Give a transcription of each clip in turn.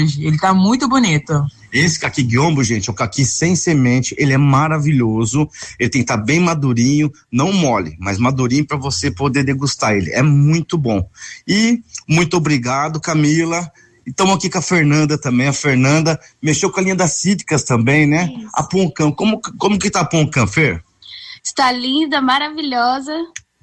Ele tá muito bonito. Esse caqui guiombo, gente, é o caqui sem semente, ele é maravilhoso, ele tem que estar bem madurinho, não mole, mas madurinho para você poder degustar ele, é muito bom. E muito obrigado, Camila. Estamos aqui com a Fernanda também, a Fernanda mexeu com a linha das cítricas também, né? Isso. A Poncã, como que tá a Poncã, Fer? Está linda, maravilhosa,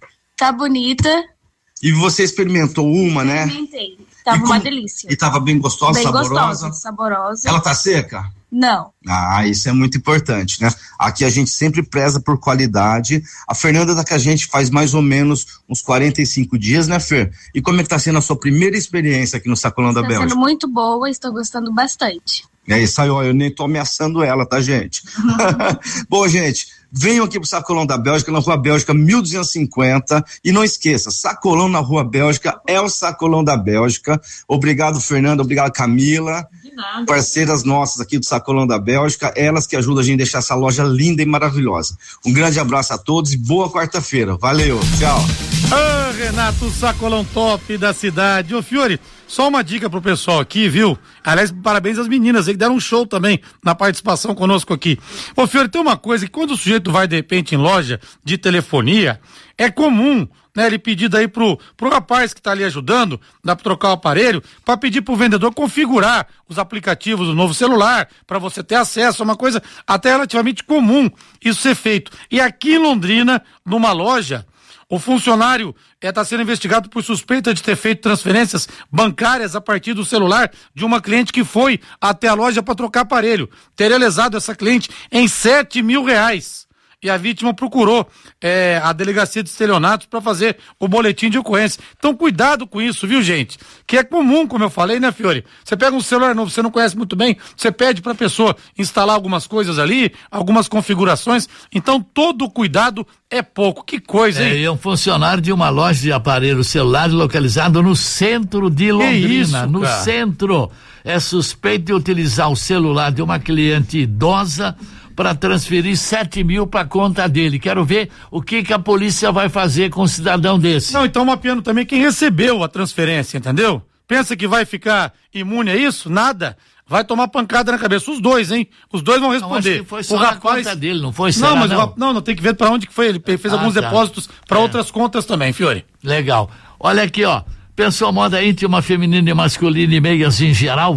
tá bonita. E você experimentou uma, né? Experimentei. Tava uma delícia. E tava bem gostosa, bem saborosa? Saborosa. Ela tá seca? Não. Ah, isso é muito importante, né? Aqui a gente sempre preza por qualidade. A Fernanda tá com a gente faz mais ou menos uns 45 dias, né, Fer? E como é que tá sendo a sua primeira experiência aqui no Sacolão da Bélgica? Tá sendo muito boa, estou gostando bastante. É isso aí, ó, eu nem tô ameaçando ela, tá, gente? Bom, gente, venham aqui pro Sacolão da Bélgica, na Rua Bélgica 1250, e não esqueça, Sacolão na Rua Bélgica é o Sacolão da Bélgica. Obrigado, Fernanda, obrigado, Camila, parceiras nossas aqui do Sacolão da Bélgica, elas que ajudam a gente a deixar essa loja linda e maravilhosa. Um grande abraço a todos e boa quarta-feira, valeu, tchau. Ah, Renato, o Sacolão top da cidade. Ô, Fiore, só uma dica pro pessoal aqui, viu? Aliás, parabéns às meninas aí que deram um show também na participação conosco aqui. Ô, Fiore, tem uma coisa que quando o sujeito vai de repente em loja de telefonia, é comum, né, ele pedir daí pro rapaz que tá ali ajudando, dá pra trocar o aparelho, pra pedir pro vendedor configurar os aplicativos do novo celular, pra você ter acesso, é uma coisa até relativamente comum isso ser feito. E aqui em Londrina, numa loja, o funcionário está sendo investigado por suspeita de ter feito transferências bancárias a partir do celular de uma cliente que foi até a loja para trocar aparelho. Teria lesado essa cliente em R$7.000. E a vítima procurou a delegacia de estelionatos para fazer o boletim de ocorrência. Então, cuidado com isso, viu, gente? Que é comum, como eu falei, né, Fiore? Você pega um celular novo, você não conhece muito bem, você pede para a pessoa instalar algumas coisas ali, algumas configurações. Então, todo cuidado é pouco. Que coisa, hein? É um funcionário de uma loja de aparelhos celulares localizado no centro de Londrina. No centro. É suspeito de utilizar o celular de uma cliente idosa para transferir 7.000 para conta dele. Quero ver o que a polícia vai fazer com um cidadão desse. Não, então mapeando também quem recebeu a transferência, entendeu? Pensa que vai ficar imune a isso? Nada. Vai tomar pancada na cabeça. Os dois, hein? Os dois vão responder. Não, acho que foi só na conta dele, não foi? Não, mas não, tem que ver para onde que foi. Ele fez alguns depósitos para outras contas também, Fiore. Legal. Olha aqui, ó. Pensou moda íntima, feminina e masculina e meias em geral?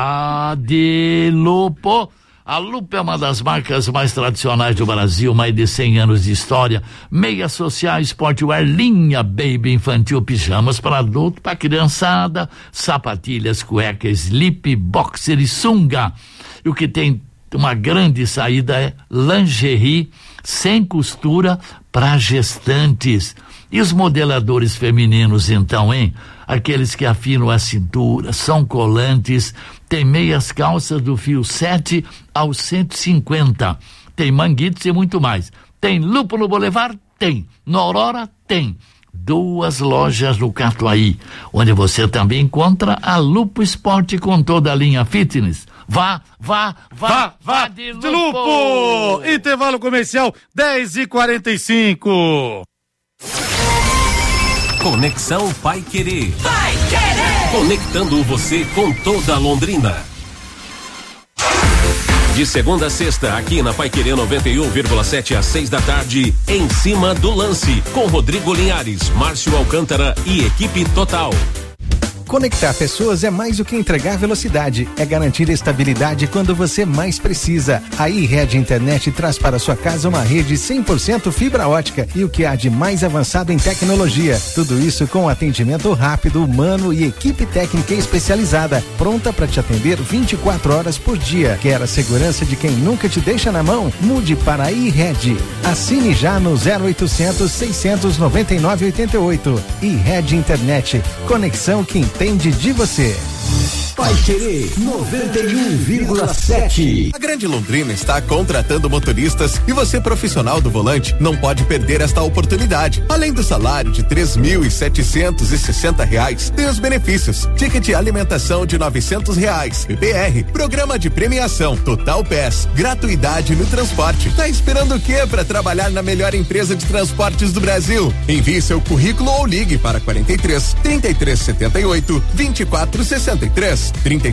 Vá de Lupo. A Lupo é uma das marcas mais tradicionais do Brasil, mais de 100 anos de história. Meias sociais, sportwear, linha baby infantil, pijamas para adulto, para criançada, sapatilhas, cueca, slip, boxer e sunga. E o que tem uma grande saída é lingerie sem costura para gestantes. E os modeladores femininos, então, hein? Aqueles que afinam a cintura, são colantes, tem meias calças do fio 7 ao 150, tem manguitos e muito mais. Tem Lupo no Boulevard? Tem. No Aurora? Tem. 2 lojas no Catuaí, onde você também encontra a Lupo Esporte com toda a linha fitness. Vá de Lupo! Intervalo comercial 10h45. Conexão Pai Querer. Pai Querer! Conectando você com toda Londrina. De segunda a sexta, aqui na Pai Querer 91,7 às 6 da tarde, em cima do lance, com Rodrigo Linhares, Márcio Alcântara e equipe total. Conectar pessoas é mais do que entregar velocidade, é garantir estabilidade quando você mais precisa. A iRede Internet traz para sua casa uma rede 100% fibra ótica e o que há de mais avançado em tecnologia. Tudo isso com atendimento rápido, humano e equipe técnica especializada, pronta para te atender 24 horas por dia. Quer a segurança de quem nunca te deixa na mão? Mude para a iRede. Assine já no 0800 699 88. iRede Internet. Conexão que entende de você. Pai Querer 91,7. A Grande Londrina está contratando motoristas e você, profissional do volante, não pode perder esta oportunidade. Além do salário de R$3.760, tem os benefícios: ticket alimentação de R$900, PPR, programa de premiação, Total Pass, gratuidade no transporte. Tá esperando o quê para trabalhar na melhor empresa de transportes do Brasil? Envie seu currículo ou ligue para 43 3378 2463. Goiás,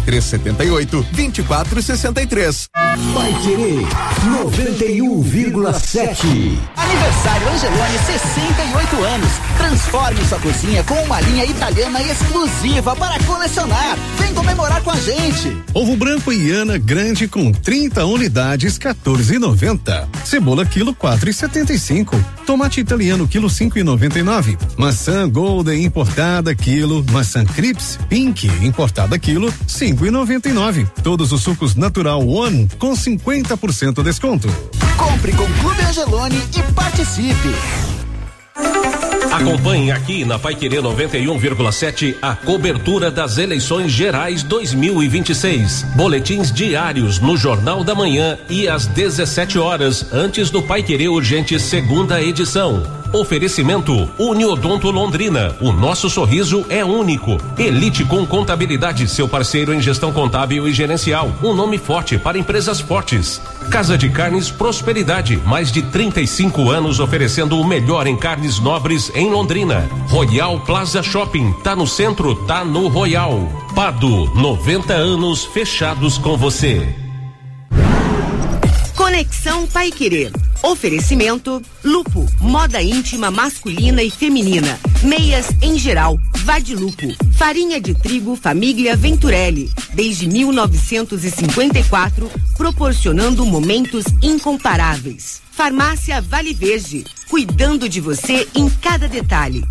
3378-2463. Vai Querer 91,7. Aniversário Angelone, 68 anos. Transforme sua cozinha com uma linha italiana exclusiva para colecionar. Vem comemorar com a gente. Ovo branco Iana grande com 30 unidades, 14,90. Cebola quilo 4,75. Tomate italiano quilo 5,99. Maçã Golden importada quilo. Maçã Crips Pink importada quilo 5,99. Todos os sucos Natural One com 50% desconto. Compre com Clube Angelone e participe. Acompanhe aqui na Paiquerê 91,7 a cobertura das eleições gerais 2026. Boletins diários no Jornal da Manhã e às 17 horas, antes do Paiquerê Urgente segunda edição. Oferecimento Uniodonto Londrina. O nosso sorriso é único. Elite com Contabilidade, seu parceiro em gestão contábil e gerencial. Um nome forte para empresas fortes. Casa de Carnes Prosperidade. Mais de 35 anos oferecendo o melhor em carnes nobres em Londrina. Royal Plaza Shopping. Tá no centro, tá no Royal. Pado, 90 anos fechados com você. Conexão Paiquerê. Oferecimento Lupo, moda íntima masculina e feminina. Meias em geral, Vadilupo. Farinha de trigo Família Venturelli. Desde 1954, proporcionando momentos incomparáveis. Farmácia Vale Verde, cuidando de você em cada detalhe.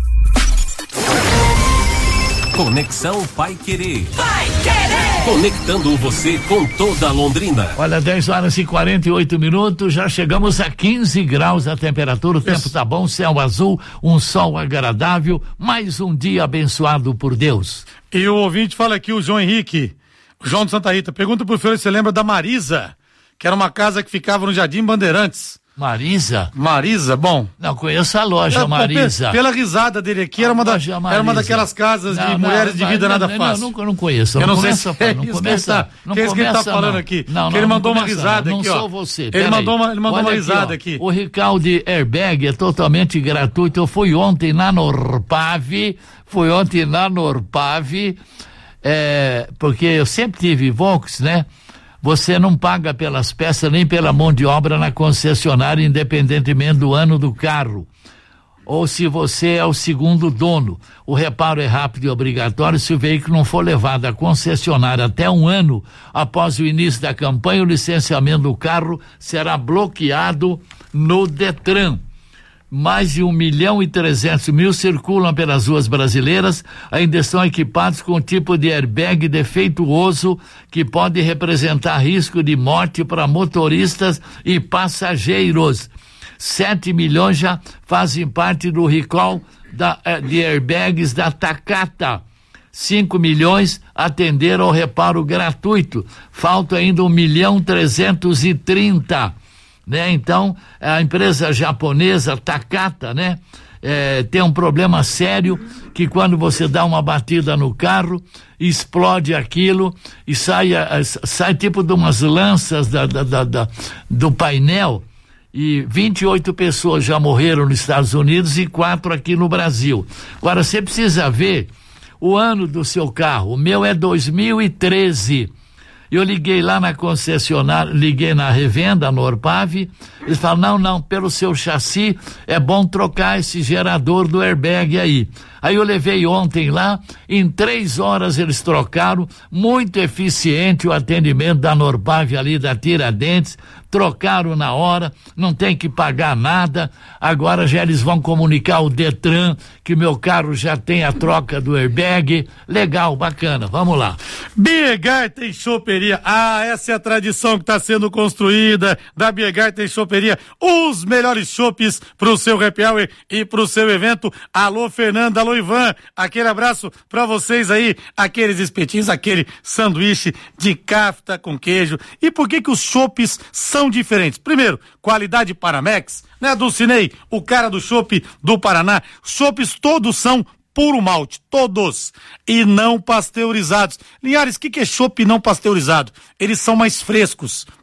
Conexão Paiquerê. Paiquerê! Conectando você com toda a Londrina. Olha, 10h48, já chegamos a 15 graus a temperatura, o tempo tá bom, céu azul, um sol agradável, mais um dia abençoado por Deus. E o ouvinte fala aqui, o João Henrique, o João de Santa Rita, pergunta pro Fiore se você lembra da Marisa, que era uma casa que ficava no Jardim Bandeirantes. Marisa, bom. Não, conheço a loja Marisa. Pela risada dele aqui, era uma daquelas casas de mulheres de vida nada fácil. Não conheço. Eu não sei se é isso que ele tá falando aqui. Que ele mandou uma risada aqui, ó. Não sou você. Ele mandou uma risada aqui. O Recalde Airbag é totalmente gratuito. Eu fui ontem na Norpav, porque eu sempre tive Volks, né? Você não paga pelas peças nem pela mão de obra na concessionária, independentemente do ano do carro. Ou se você é o segundo dono. O reparo é rápido e obrigatório se o veículo não for levado à concessionária até um ano após o início da campanha. O licenciamento do carro será bloqueado no Detran. Mais de 1.300.000 circulam pelas ruas brasileiras, ainda estão equipados com um tipo de airbag defeituoso que pode representar risco de morte para motoristas e passageiros. 7 milhões já fazem parte do recall de airbags da Takata. 5 milhões atenderam ao reparo gratuito. Falta ainda 1.330.000. Né? Então, a empresa japonesa Takata, né? Tem um problema sério que quando você dá uma batida no carro, explode aquilo e sai tipo de umas lanças do painel, e 28 pessoas já morreram nos Estados Unidos e 4 aqui no Brasil. Agora, você precisa ver o ano do seu carro. O meu é 2013. Eu liguei lá na concessionária, liguei na revenda, no Norpav, eles falam, não, pelo seu chassi é bom trocar esse gerador do airbag aí. Aí eu levei ontem lá, em 3 horas eles trocaram, muito eficiente o atendimento da Norpav ali da Tiradentes, trocaram na hora, não tem que pagar nada. Agora já eles vão comunicar ao Detran que meu carro já tem a troca do airbag. Legal, bacana, vamos lá. Biergarten Choperia, essa é a tradição que está sendo construída da Biergarten Choperia, os melhores chopes pro seu happy hour e pro seu evento. Alô Fernanda, alô Ivan, aquele abraço pra vocês aí, aqueles espetinhos, aquele sanduíche de kafta com queijo. E por que os chopes são diferentes? Primeiro, qualidade Paramex, né? Dulcinei, o cara do chopp do Paraná. Chopes todos são puro malte, todos, e não pasteurizados. Linhares, o que é chopp não pasteurizado? Eles são mais frescos, tá?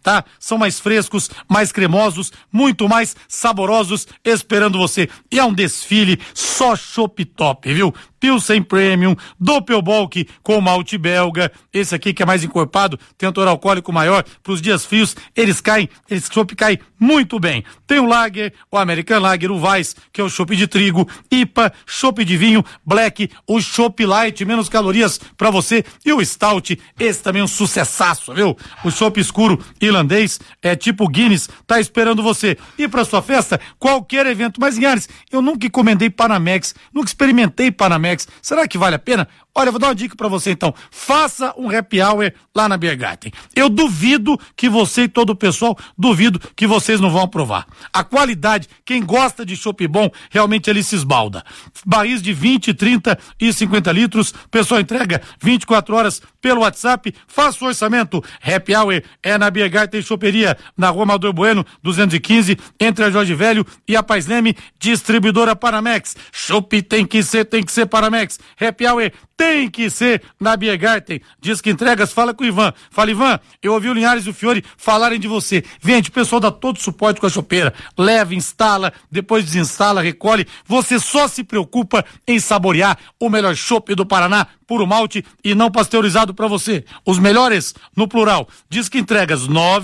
tá? São mais frescos, mais cremosos, muito mais saborosos, esperando você. E é um desfile só chopp top, viu? Pilsen Premium, Doppelbock com malte belga, esse aqui que é mais encorpado, tem um teor alcoólico maior, pros dias frios, esse chopp cai muito bem. Tem o Lager, o American Lager, o Weiss, que é o chopp de trigo, IPA, chopp de vinho, Black, o chopp light, menos calorias pra você, e o Stout, esse também é um sucessaço, viu? O chopp escuro irlandês, é tipo Guinness, tá esperando você. E pra sua festa, qualquer evento, mas Linhares, eu nunca encomendei Panamex, nunca experimentei Panamex, será que vale a pena? Olha, eu vou dar uma dica pra você então, faça um happy hour lá na Biergarten. Eu duvido que você e todo o pessoal, duvido que vocês não vão aprovar. A qualidade, quem gosta de chopp bom, realmente ele se esbalda. Barris de 20, 30 e 50 litros, pessoal entrega 24 horas pelo WhatsApp, faça o orçamento. Happy hour é na Biergarten Choperia, na Rua Amador Bueno, 215, entre a Jorge Velho e a Paz Leme, distribuidora Panamex. Chopp tem que ser Panamex. Happy hour tem que ser na Biergarten. Diz que entregas, fala com o Ivan. Fala, Ivan, eu ouvi o Linhares e o Fiore falarem de você. Vende, o pessoal dá todo suporte com a chopeira. Leva, instala, depois desinstala, recolhe. Você só se preocupa em saborear o melhor chopp do Paraná, puro malte e não pasteurizado pra você. Os melhores no plural. Diz que entregas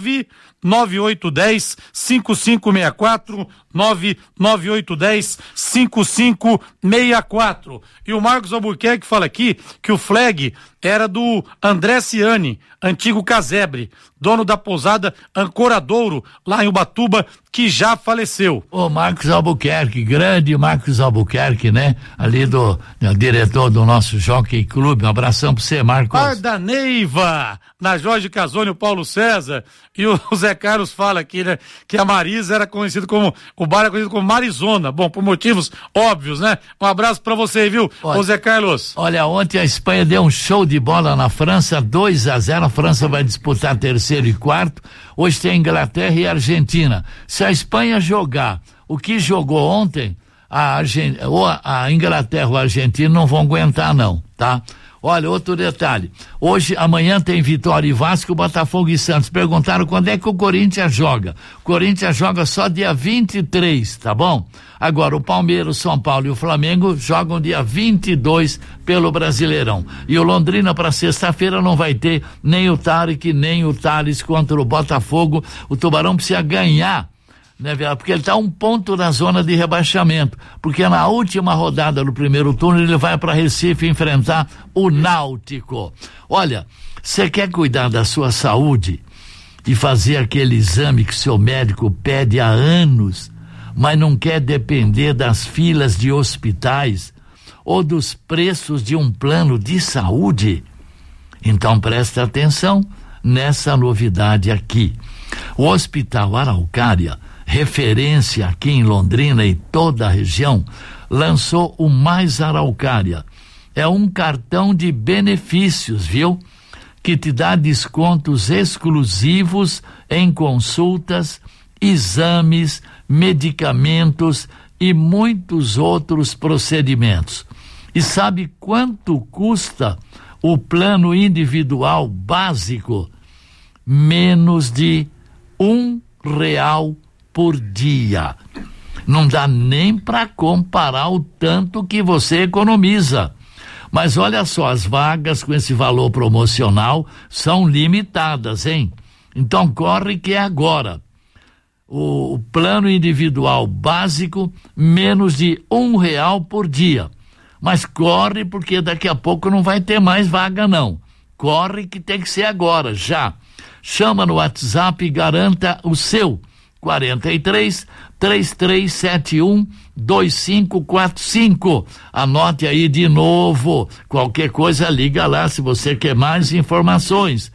99810-5564, 99810-5564. E o Marcos Albuquerque fala aqui que o flag era do André Ciani, antigo casebre, dono da pousada Ancoradouro, lá em Ubatuba, que já faleceu. O Marcos Albuquerque, grande Marcos Albuquerque, né? Ali diretor do nosso Jockey Clube. Um abração pra você, Marcos. Arda Neiva, na Jorge Casoni, o Paulo César, e o Zé Carlos fala aqui, né? Que a Marisa era conhecido como, o bar era conhecido como Marizona. Bom, por motivos óbvios, né? Um abraço pra você, viu, ô Zé Carlos? Olha, ontem a Espanha deu um show de bola na França, 2-0, a França vai disputar terceiro e quarto, hoje tem Inglaterra e Argentina. Se a Espanha jogar o que jogou ontem, a Inglaterra ou a Argentina não vão aguentar não, tá? Olha, outro detalhe, amanhã tem Vitória e Vasco, Botafogo e Santos. Perguntaram quando é que o Corinthians joga. O Corinthians joga só dia 23, tá bom? Agora, o Palmeiras, São Paulo e o Flamengo jogam dia 22 pelo Brasileirão. E o Londrina para sexta-feira não vai ter nem o Tarek, nem o Thales contra o Botafogo. O Tubarão precisa ganhar, né, porque ele está 1 ponto na zona de rebaixamento, porque na última rodada do primeiro turno ele vai para Recife enfrentar o Náutico. Olha, você quer cuidar da sua saúde e fazer aquele exame que seu médico pede há anos, mas não quer depender das filas de hospitais ou dos preços de um plano de saúde? Então presta atenção nessa novidade aqui. O Hospital Araucária, referência aqui em Londrina e toda a região, lançou o Mais Araucária. É um cartão de benefícios, viu? Que te dá descontos exclusivos em consultas, exames, medicamentos e muitos outros procedimentos. E sabe quanto custa o plano individual básico? Menos de R$1 por dia. Não dá nem para comparar o tanto que você economiza. Mas olha só, as vagas com esse valor promocional são limitadas, hein? Então corre que é agora. O plano individual básico, menos de R$1 por dia. Mas corre porque daqui a pouco não vai ter mais vaga não. Corre que tem que ser agora, já. Chama no WhatsApp e garanta o seu. 43-3371-2545. Anote aí de novo. Qualquer coisa liga lá se você quer mais informações.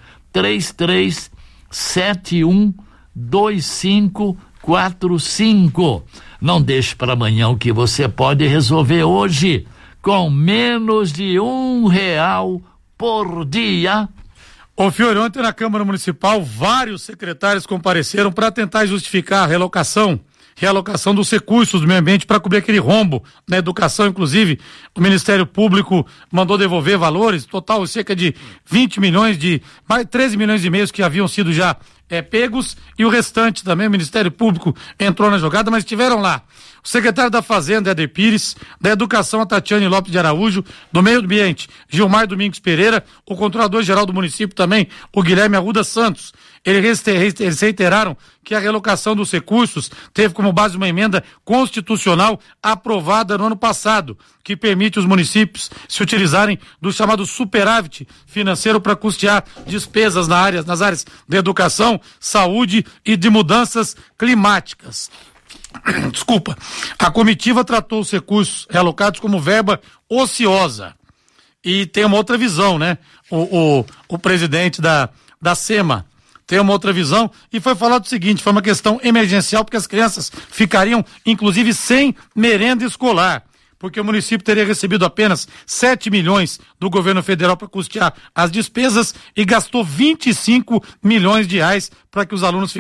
3371-2545. Não deixe para amanhã o que você pode resolver hoje com menos de R$1 por dia. Ô Fiore, ontem na Câmara Municipal, vários secretários compareceram para tentar justificar a realocação dos recursos do meio ambiente para cobrir aquele rombo na educação. Inclusive, o Ministério Público mandou devolver valores, total cerca de 20 milhões mais 13 milhões e meio que haviam sido já pegos, e o restante também, o Ministério Público entrou na jogada, mas tiveram lá o secretário da Fazenda, Éder Pires, da Educação, a Tatiane Lopes de Araújo, do Meio Ambiente, Gilmar Domingos Pereira, o controlador-geral do município também, o Guilherme Arruda Santos. Eles reiteraram que a realocação dos recursos teve como base uma emenda constitucional aprovada no ano passado, que permite os municípios se utilizarem do chamado superávit financeiro para custear despesas nas áreas de educação, saúde e de mudanças climáticas. Desculpa. A comitiva tratou os recursos realocados como verba ociosa. E tem uma outra visão, né? O presidente da SEMA tem uma outra visão, e foi falado o seguinte: foi uma questão emergencial, porque as crianças ficariam, inclusive, sem merenda escolar, porque o município teria recebido apenas 7 milhões do governo federal para custear as despesas e gastou 25 milhões de reais para que os alunos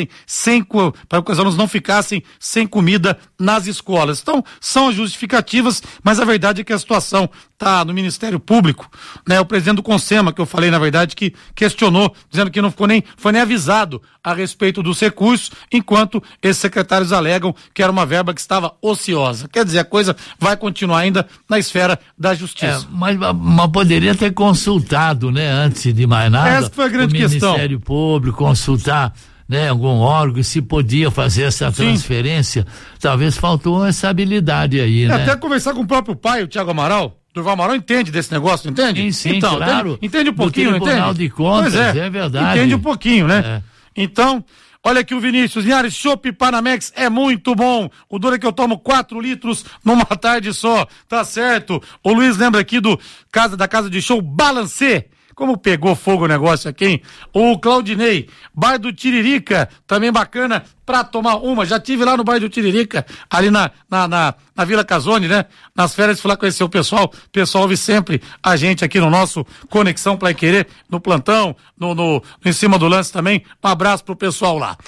não ficassem sem comida nas escolas. Então, são as justificativas, mas a verdade é que a situação está no Ministério Público, né? O presidente do Consema, que eu falei, na verdade, que questionou, dizendo que não foi nem avisado a respeito dos recursos, enquanto esses secretários alegam que era uma verba que estava ociosa. Quer dizer, a coisa vai continuar ainda na esfera da justiça. Mas poderia ter consultado, né, antes de mais nada, essa foi a grande questão. Ministério Público, consultar, né, algum órgão, se podia fazer essa transferência. Talvez faltou essa habilidade aí, né? Até conversar com o próprio pai, o Thiago Amaral. Durval Amaral entende desse negócio, entende? Sim, então, claro. Entende um pouquinho, do Tribunal entende? de Contas, é verdade. Entende um pouquinho, né? Então, olha aqui o Vinícius Linhares, chopp Panamex é muito bom. O duro é que eu tomo 4 litros numa tarde só, tá certo? O Luiz lembra aqui da casa de show Balancê. Como pegou fogo o negócio aqui, hein? O Claudinei, Bar do Tiririca, também bacana pra tomar uma. Já tive lá no Bar do Tiririca, ali na Vila Casone, né? Nas férias fui lá conhecer o pessoal. O pessoal ouve sempre a gente aqui no nosso Conexão Play Querer, no plantão, em cima do lance também. Um abraço pro pessoal lá.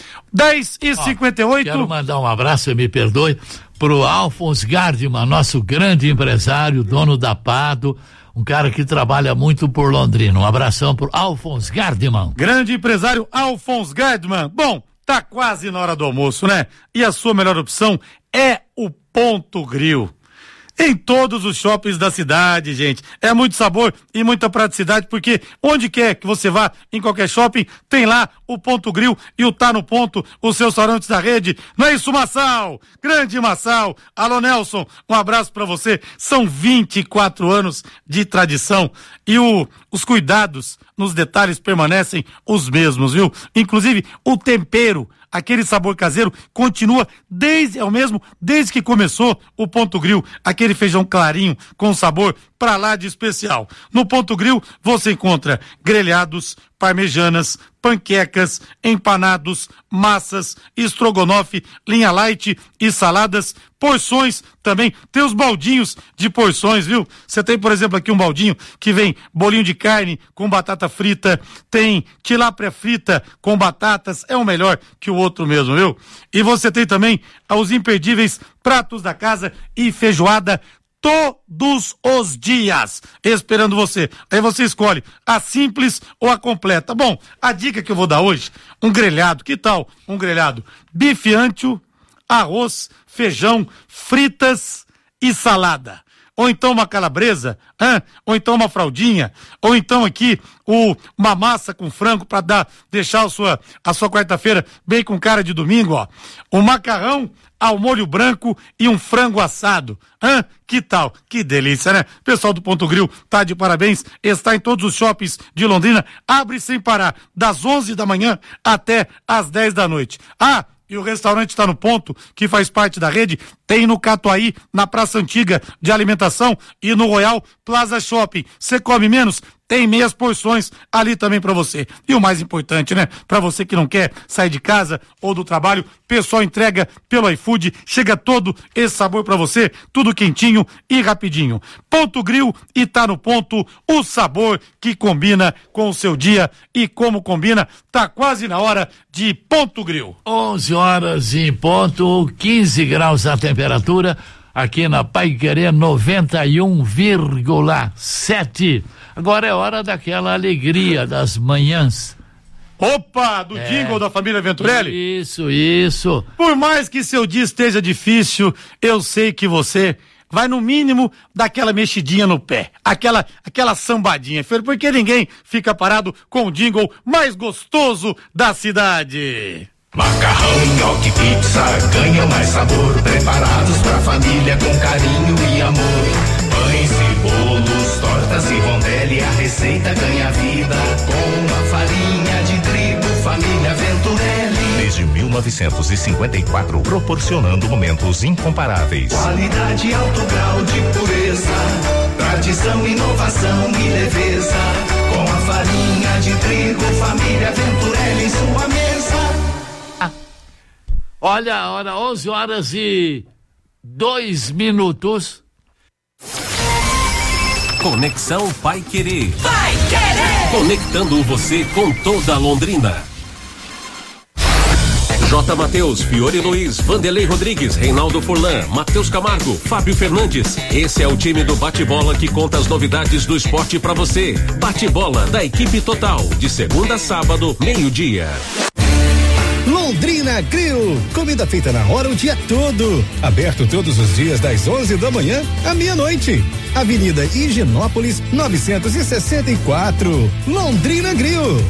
10h58. Quero mandar um abraço, me perdoe, pro Alphonse Gardman, nosso grande empresário, dono da Pado, um cara que trabalha muito por Londrina. Um abração pro Alphonse Gardman. Grande empresário Alphonse Gardman. Bom, tá quase na hora do almoço, né? E a sua melhor opção é o Ponto Grill. Em todos os shoppings da cidade, gente. É muito sabor e muita praticidade, porque onde quer que você vá, em qualquer shopping, tem lá o Ponto Grill e o Tá no Ponto, os seus restaurantes da rede. Não é isso, Massal? Grande Massal. Alô, Nelson, um abraço pra você. São 24 anos de tradição e os cuidados nos detalhes permanecem os mesmos, viu? Inclusive, o tempero, aquele sabor caseiro, continua desde que começou o Ponto Grill, aquele feijão clarinho com sabor pra lá de especial. No Ponto Grill você encontra grelhados, parmejanas, panquecas, empanados, massas, estrogonofe, linha light e saladas, porções também. Tem os baldinhos de porções, viu? Você tem, por exemplo, aqui um baldinho que vem bolinho de carne com batata frita, tem tilápia frita com batatas, é o melhor que o outro mesmo, viu? E você tem também os imperdíveis pratos da casa e feijoada todos os dias, esperando você. Aí você escolhe a simples ou a completa. Bom, a dica que eu vou dar hoje, um grelhado, que tal? Um grelhado bife ancho, arroz, feijão, fritas e salada. Ou então uma calabresa, ou então uma fraldinha, ou então aqui uma massa com frango para deixar a sua quarta-feira bem com cara de domingo, ó. Um macarrão ao molho branco e um frango assado. Que tal? Que delícia, né? O pessoal do Ponto Grill tá de parabéns, está em todos os shoppings de Londrina, abre sem parar, das 11 da manhã até as 10 da noite. E o restaurante está no Ponto, que faz parte da rede, tem no Catuaí, na Praça Antiga de Alimentação e no Royal Plaza Shopping. Você come menos? Tem meias porções ali também pra você. E o mais importante, né? Pra você que não quer sair de casa ou do trabalho, pessoal entrega pelo iFood, chega todo esse sabor pra você, tudo quentinho e rapidinho. Ponto Grill e Tá no Ponto, o sabor que combina com o seu dia. E como combina, tá quase na hora de Ponto Grill. 11 horas em ponto, 15 graus a temperatura, aqui na Paiquerê 91,7. Agora é hora daquela alegria das manhãs Opa, do jingle da família Venturelli? Isso. Por mais que seu dia esteja difícil, eu sei que você vai no mínimo dar aquela mexidinha no pé, aquela sambadinha, porque ninguém fica parado com o jingle mais gostoso da cidade. Macarrão, nhoque, pizza, ganha mais sabor, preparados pra família com carinho e amor. Pães e bolos, tortas e rondelli, a receita ganha vida com a farinha de trigo, família Venturelli. Desde 1954, proporcionando momentos incomparáveis. Qualidade, alto grau de pureza, tradição, inovação e leveza. Com a farinha de trigo, família Venturelli em sua mesa. Olha a hora, 11h02. Conexão Pai Querer. Pai Querer. Conectando você com toda a Londrina. J. Mateus, Fiore Luiz, Vanderlei Rodrigues, Reinaldo Furlan, Matheus Camargo, Fábio Fernandes. Esse é o time do Bate-Bola que conta as novidades do esporte pra você. Bate-Bola da equipe total, de segunda a sábado, meio-dia. Londrina Grill, comida feita na hora o dia todo, aberto todos os dias das 11 da manhã à meia-noite. Avenida Higienópolis 964, Londrina Grill.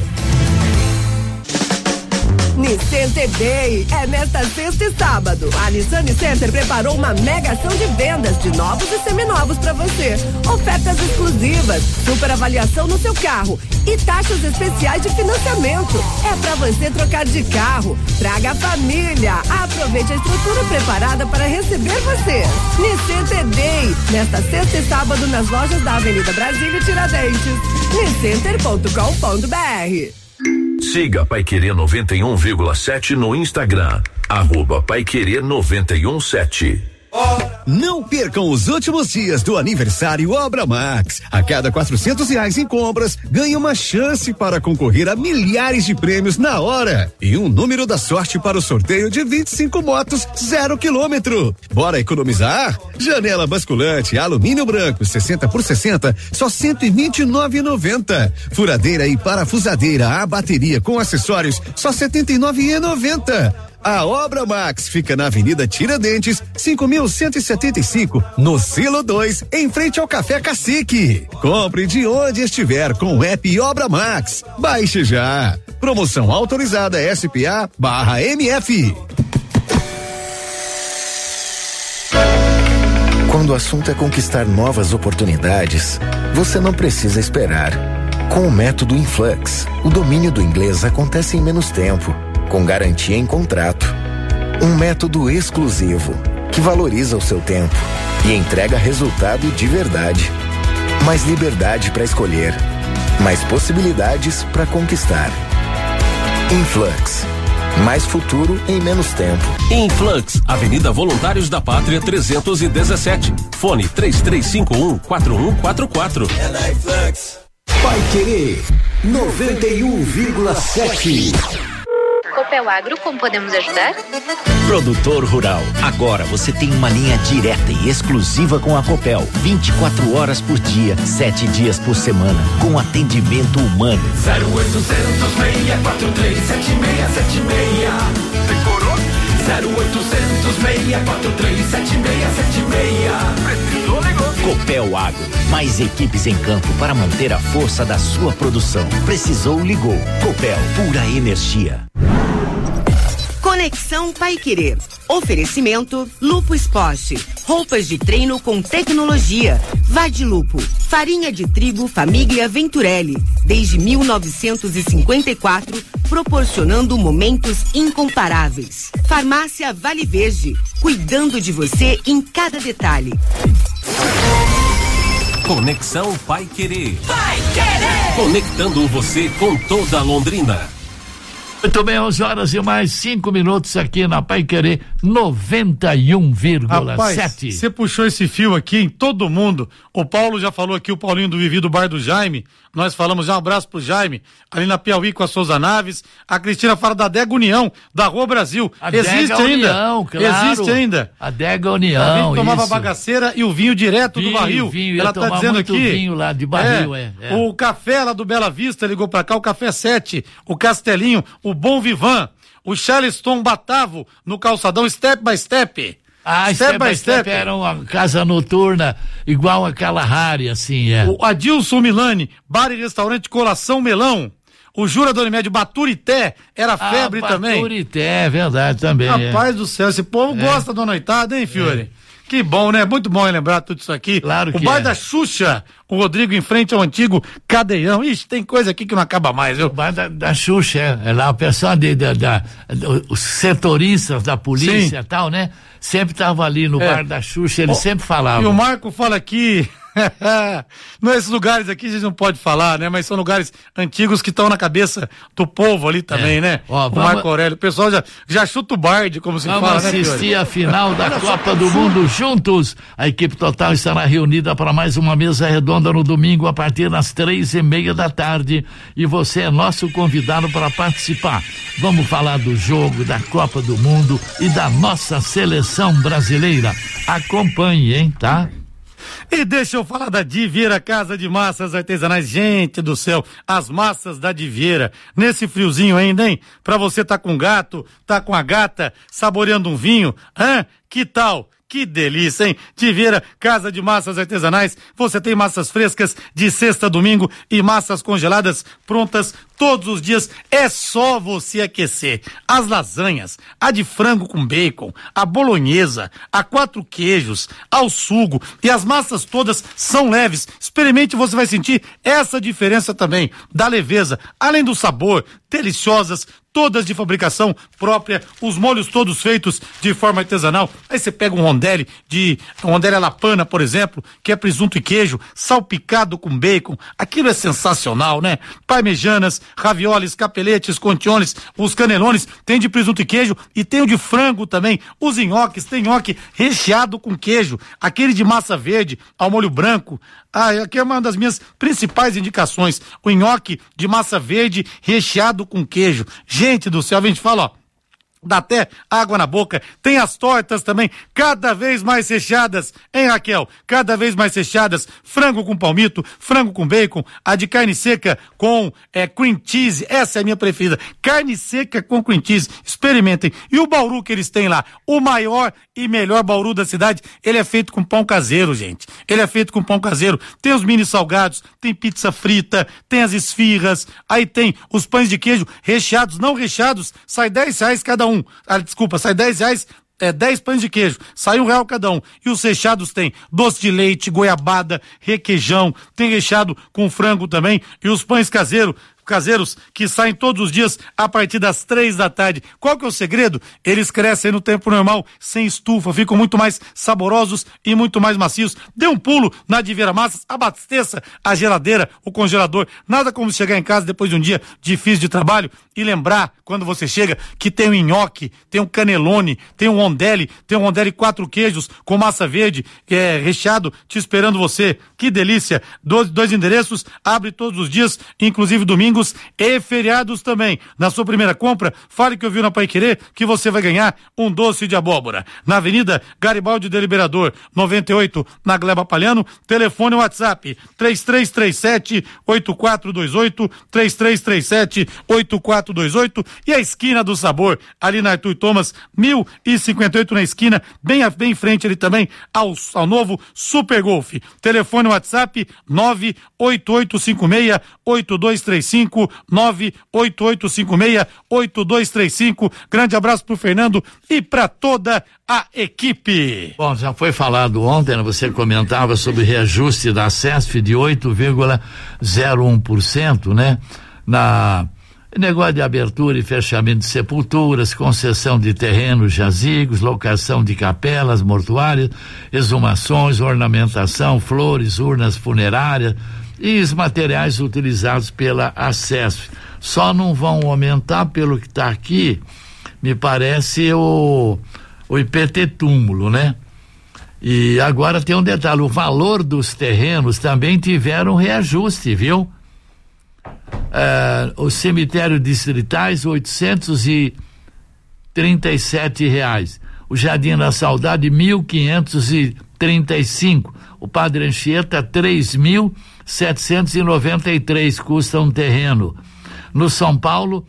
Nissan Day é nesta sexta e sábado. A Nissan Center preparou uma mega ação de vendas de novos e seminovos para você. Ofertas exclusivas, super avaliação no seu carro e taxas especiais de financiamento. É para você trocar de carro. Traga a família. Aproveite a estrutura preparada para receber você. Nissan Day, nesta sexta e sábado nas lojas da Avenida Brasília e Tiradentes. niscenter.com.br. Siga Pai Querer 91,7 no Instagram, @paiquerer 917. Não percam os últimos dias do aniversário Obra Max. A cada R$400 em compras, ganhe uma chance para concorrer a milhares de prêmios na hora e um número da sorte para o sorteio de 25 motos 0 km. Bora economizar? Janela basculante, alumínio branco, 60 por 60, só R$129,90. Furadeira e parafusadeira a bateria com acessórios, só R$79,90. A Obra Max fica na Avenida Tiradentes, 5.175, no Silo 2, em frente ao Café Cacique. Compre de onde estiver com o app Obra Max. Baixe já. Promoção autorizada SPA/MF. Quando o assunto é conquistar novas oportunidades, você não precisa esperar. Com o método Influx, o domínio do inglês acontece em menos tempo, com garantia em contrato. Um método exclusivo, que valoriza o seu tempo e entrega resultado de verdade. Mais liberdade para escolher, mais possibilidades para conquistar. Influx, mais futuro em menos tempo. Influx, Avenida Voluntários da Pátria 317. Fone 3351-4144. É na Influx. Pai Querer 91,7. Copel Agro, como podemos ajudar? Produtor rural, agora você tem uma linha direta e exclusiva com a Copel, 24 horas por dia, 7 dias por semana, com atendimento humano. 0800 643 7676. Decorou? 0800 643 7676. Precisou, ligou. Copel Agro, mais equipes em campo para manter a força da sua produção. Precisou, ligou. Copel, pura energia. Conexão Pai Querer. Oferecimento Lupo Esporte. Roupas de treino com tecnologia. Vade Lupo. Farinha de trigo Família Venturelli. Desde 1954, proporcionando momentos incomparáveis. Farmácia Vale Verde. Cuidando de você em cada detalhe. Conexão Pai Querer. Pai Querer. Conectando você com toda a Londrina. Muito bem, 11 horas e mais 5 minutos aqui na Paiquerê 91,7. Você puxou esse fio aqui em todo mundo. O Paulo já falou aqui, o Paulinho do Vivi do Bar do Jaime. Nós falamos já, um abraço pro Jaime, ali na Piauí com a Souza Naves. A Cristina fala da Adega União, da Rua Brasil. Existe ainda? União, claro. Existe ainda. Adega União. A gente tomava bagaceira e o vinho direto do barril. Ela tá dizendo aqui. Vinho lá de barril, O café lá do Bela Vista ligou pra cá, o Café 7, o Castelinho, o Bom Vivan, o Charleston Batavo no calçadão Step by Step. Step by Step era uma casa noturna igual aquela Rari, assim, O Adilson Milani, bar e restaurante Colação Melão. O Jura do Unimed, Baturité, era febre também. Baturité, é verdade também. Rapaz do céu, esse povo gosta da noitada, hein, Fiore? Que bom, né? Muito bom lembrar tudo isso aqui. Claro que o bar da Xuxa, o Rodrigo em frente ao antigo Cadeião. Ixi, tem coisa aqui que não acaba mais, viu? O bar da Xuxa, lá o pessoal os setoristas da polícia e tal, né? Sempre tava ali no bar da Xuxa, eles sempre falavam. E o Marco fala aqui... Nesses lugares aqui a gente não pode falar, né? Mas são lugares antigos que estão na cabeça do povo ali também, né? O Marco Aurélio, o pessoal já chuta o barde, como se fala, né? Vamos assistir a final da Copa do Mundo juntos. A equipe total estará reunida para mais uma mesa redonda no domingo a partir das 3:30 da tarde e você é nosso convidado para participar. Vamos falar do jogo, da Copa do Mundo e da nossa seleção brasileira. Acompanhe, hein, tá? E deixa eu falar da Divieira Casa de Massas Artesanais. Gente do céu, as massas da Divieira, nesse friozinho ainda, hein? Pra você tá com gato, tá com a gata, saboreando um vinho, que tal? Que delícia, hein? Divieira Casa de Massas Artesanais, você tem massas frescas de sexta a domingo e massas congeladas prontas todos os dias, é só você aquecer. As lasanhas, a de frango com bacon, a bolonhesa, a 4 queijos, ao sugo, e as massas todas são leves. Experimente e você vai sentir essa diferença também, da leveza, além do sabor, deliciosas, todas de fabricação própria, os molhos todos feitos de forma artesanal. Aí você pega um rondelli à la pana, por exemplo, que é presunto e queijo, salpicado com bacon, aquilo é sensacional, né? Parmejanas, ravioles, capeletes, contiones, os canelones, tem de presunto e queijo e tem o de frango também. Os nhoques, tem nhoque recheado com queijo, aquele de massa verde ao molho branco. Aqui é uma das minhas principais indicações, o nhoque de massa verde recheado com queijo. Gente do céu, a gente fala, ó, dá até água na boca. Tem as tortas também, cada vez mais recheadas, hein, Raquel? Cada vez mais recheadas, frango com palmito, frango com bacon, a de carne seca com cream cheese, essa é a minha preferida, carne seca com cream cheese, experimentem. E o bauru que eles têm lá, o maior e melhor bauru da cidade, ele é feito com pão caseiro, gente, ele é feito com pão caseiro, tem os mini salgados, tem pizza frita, tem as esfirras, aí tem os pães de queijo recheados, não recheados, sai R$10 cada um. Sai R$10, 10 pães de queijo, sai R$1 cada um. E os recheados tem doce de leite, goiabada, requeijão, tem recheado com frango também, e os pães caseiros que saem todos os dias a partir das 3 da tarde. Qual que é o segredo? Eles crescem no tempo normal, sem estufa, ficam muito mais saborosos e muito mais macios. Dê um pulo na Divieira Massas, abasteça a geladeira, o congelador. Nada como chegar em casa depois de um dia difícil de trabalho e lembrar, quando você chega, que tem um nhoque, tem um canelone, tem um rondelli 4 queijos com massa verde, recheado, te esperando você. Que delícia! Dois endereços, abre todos os dias, inclusive domingos e feriados também. Na sua primeira compra, fale que ouviu na Paiquerê que você vai ganhar um doce de abóbora. Na Avenida Garibaldi Deliberador, 98, na Gleba Palhano, telefone WhatsApp 3337-8428, 3337-8428 e a Esquina do Sabor, ali na Arthur Thomas, 1058 na esquina, bem em frente ali também ao novo Super Golf. Telefone WhatsApp 98856-8235, 98856-8235. Grande abraço pro Fernando e pra toda a equipe. Bom, já foi falado ontem, né? Você comentava sobre reajuste da CESF de 8,01%, né? Na negócio de abertura e fechamento de sepulturas, concessão de terrenos, jazigos, locação de capelas, mortuárias, exumações, ornamentação, flores, urnas funerárias e os materiais utilizados pela ACESF. Só não vão aumentar, pelo que está aqui, me parece o IPT túmulo, né? E agora tem um detalhe, o valor dos terrenos também tiveram reajuste, viu? O cemitério distritais, R$837. O Jardim da Saudade, 1.535. O Padre Anchieta, 3.793 custa um terreno. No São Paulo,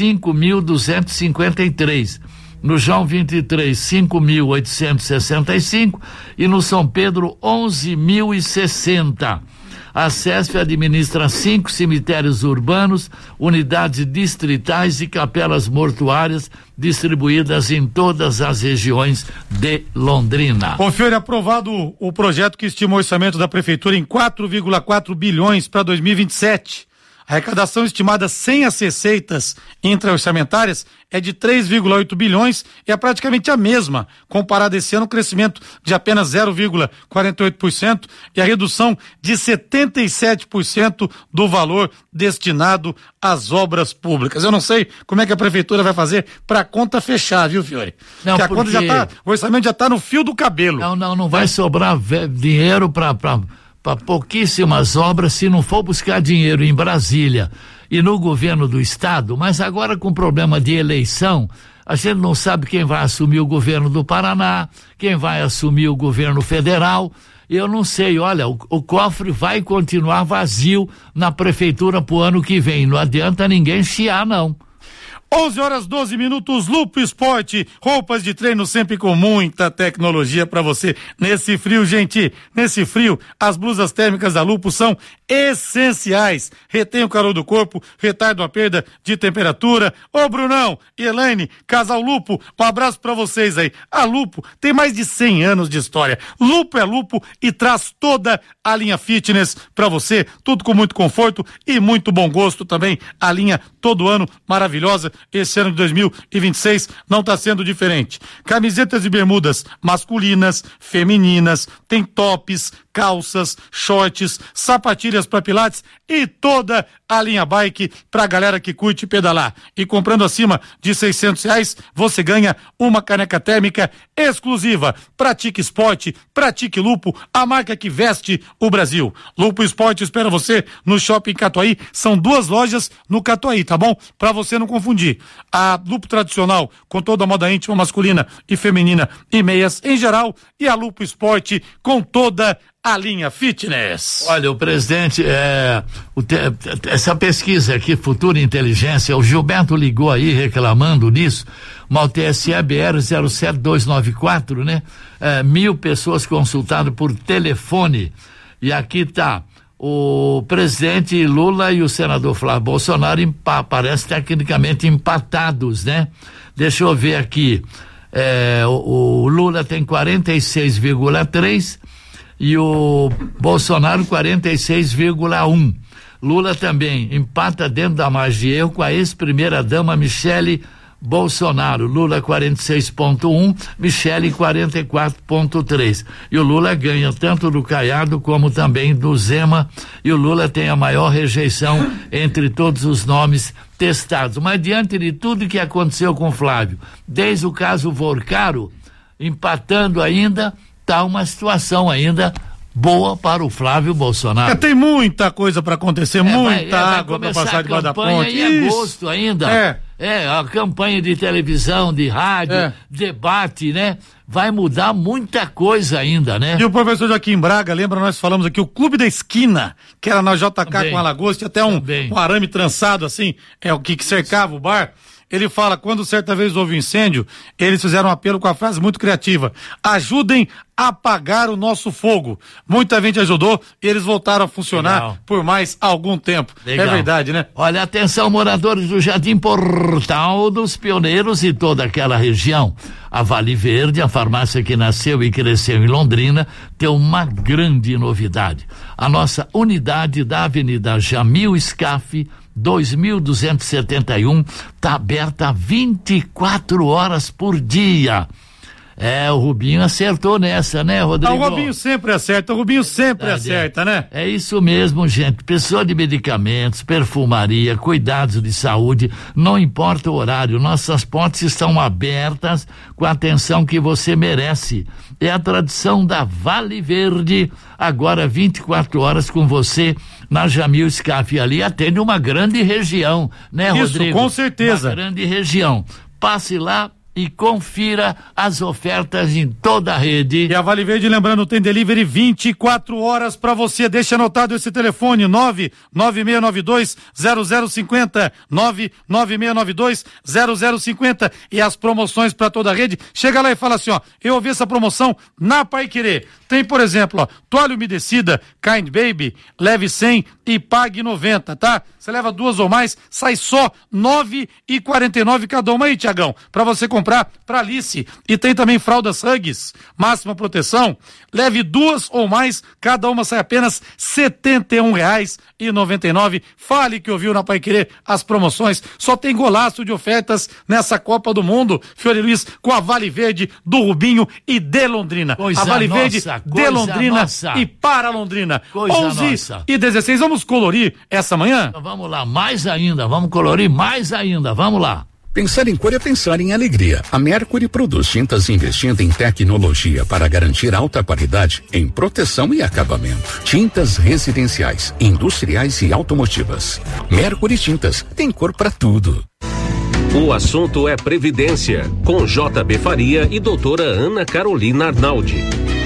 5.253. No João 23, 5.865. E no São Pedro, 11.060. A CESF administra 5 cemitérios urbanos, unidades distritais e capelas mortuárias distribuídas em todas as regiões de Londrina. Ô, Fiore, aprovado o projeto que estima o orçamento da Prefeitura em 4,4 bilhões para 2027. A arrecadação estimada sem as receitas intra-orçamentárias é de 3,8 bilhões e é praticamente a mesma, comparado esse ano, o crescimento de apenas 0,48% e a redução de 77% do valor destinado às obras públicas. Eu não sei como é que a Prefeitura vai fazer para a conta fechar, viu, Fiore? Não, porque a conta o orçamento já está no fio do cabelo. Não vai sobrar dinheiro para pouquíssimas obras se não for buscar dinheiro em Brasília e no governo do estado, mas agora com problema de eleição, a gente não sabe quem vai assumir o governo do Paraná, quem vai assumir o governo federal. Eu não sei, olha, o cofre vai continuar vazio na prefeitura pro ano que vem, não adianta ninguém chiar, não. 11h12, Lupo Esporte, roupas de treino sempre com muita tecnologia para você. Nesse frio, gente, as blusas térmicas da Lupo são essenciais. Retém o calor do corpo, retardam a perda de temperatura. Ô Brunão e Elaine, Casal Lupo, um abraço para vocês aí. A Lupo tem mais de 100 anos de história. Lupo é Lupo e traz toda a linha fitness para você, tudo com muito conforto e muito bom gosto também. A linha todo ano maravilhosa. Esse ano de 2026 não está sendo diferente. Camisetas e bermudas masculinas, femininas, tem tops, calças, shorts, sapatilhas para pilates e toda a linha bike pra galera que curte pedalar. E comprando acima de R$600, você ganha uma caneca térmica exclusiva. Pratique esporte, pratique Lupo, a marca que veste o Brasil. Lupo Esporte espera você no Shopping Catuaí. São 2 lojas no Catuaí, tá bom? Pra você não confundir. A Lupo tradicional, com toda a moda íntima masculina e feminina e meias em geral, e a Lupo Esporte com toda a linha fitness. Olha, o presidente, essa pesquisa aqui, Futura Inteligência, o Gilberto ligou aí reclamando nisso, uma UTSE BR 07294, né? 1.000 pessoas consultadas por telefone, e aqui tá o presidente Lula e o senador Flávio Bolsonaro parecem tecnicamente empatados, né? Deixa eu ver aqui, o Lula tem 46,3 e o Bolsonaro 46,1. Lula também empata dentro da margem de erro com a ex-primeira-dama Michele Bolsonaro. Lula 46,1, Michele 44,3. E o Lula ganha tanto do Caiado como também do Zema, e o Lula tem a maior rejeição entre todos os nomes testados. Mas diante de tudo que aconteceu com o Flávio, desde o caso Vorcaro, empatando ainda, tá uma situação ainda boa para o Flávio Bolsonaro. Tem muita coisa para acontecer, muita água para passar debaixo da ponte. Em agosto ainda. A campanha de televisão, de rádio, debate, né? Vai mudar muita coisa ainda, né? E o professor Joaquim Braga, lembra, nós falamos aqui, o Clube da Esquina, que era na JK também, com Alagoas, tinha até um arame trançado assim, o que cercava o bar. Ele fala, quando certa vez houve um incêndio, eles fizeram um apelo com a frase muito criativa: ajudem a apagar o nosso fogo. Muita gente ajudou e eles voltaram a funcionar por mais algum tempo. Legal. É verdade, né? Olha, atenção, moradores do Jardim Portal dos Pioneiros e toda aquela região. A Vale Verde, a farmácia que nasceu e cresceu em Londrina, tem uma grande novidade. A nossa unidade da Avenida Jamil Scaff, 2271, está aberta 24 horas por dia. O Rubinho acertou nessa, né, Rodrigo? O Rubinho sempre acerta, né? É isso mesmo, gente. Pessoa de medicamentos, perfumaria, cuidados de saúde, não importa o horário, nossas portas estão abertas com a atenção que você merece. É a tradição da Vale Verde, agora 24 horas com você na Jamil Scaff. Ali atende uma grande região, né, Rodrigo? Isso, com certeza. Uma grande região. Passe lá e confira as ofertas em toda a rede. E a Vale Verde, lembrando, tem delivery 24 horas para você. Deixa anotado esse telefone, 99692-0050, 99692-0050, e as promoções para toda a rede. Chega lá e fala assim, ó, eu ouvi essa promoção na Paiquerê. Tem, por exemplo, ó, toalha umedecida, Kind Baby, leve 100 e pague 90, tá? Você leva 2 ou mais, sai só R$9,49 cada uma aí, Tiagão, pra você comprar pra Alice. E tem também fraldas Huggies, máxima proteção, leve 2 ou mais, cada uma sai apenas R$71,99. Fale que ouviu na Paiquerê as promoções, só tem golaço de ofertas nessa Copa do Mundo, Fiore Luiz, com a Vale Verde do Rubinho e de Londrina. Coisa a Vale nossa, Verde de Londrina nossa. E para Londrina. Coisa 11h16, vamos colorir essa manhã? Então vamos lá, mais ainda, vamos colorir mais ainda, vamos lá. Pensar em cor é pensar em alegria. A Mercury produz tintas investindo em tecnologia para garantir alta qualidade em proteção e acabamento. Tintas residenciais, industriais e automotivas. Mercury Tintas, tem cor para tudo. O assunto é Previdência, com JB Faria e doutora Ana Carolina Arnaldi.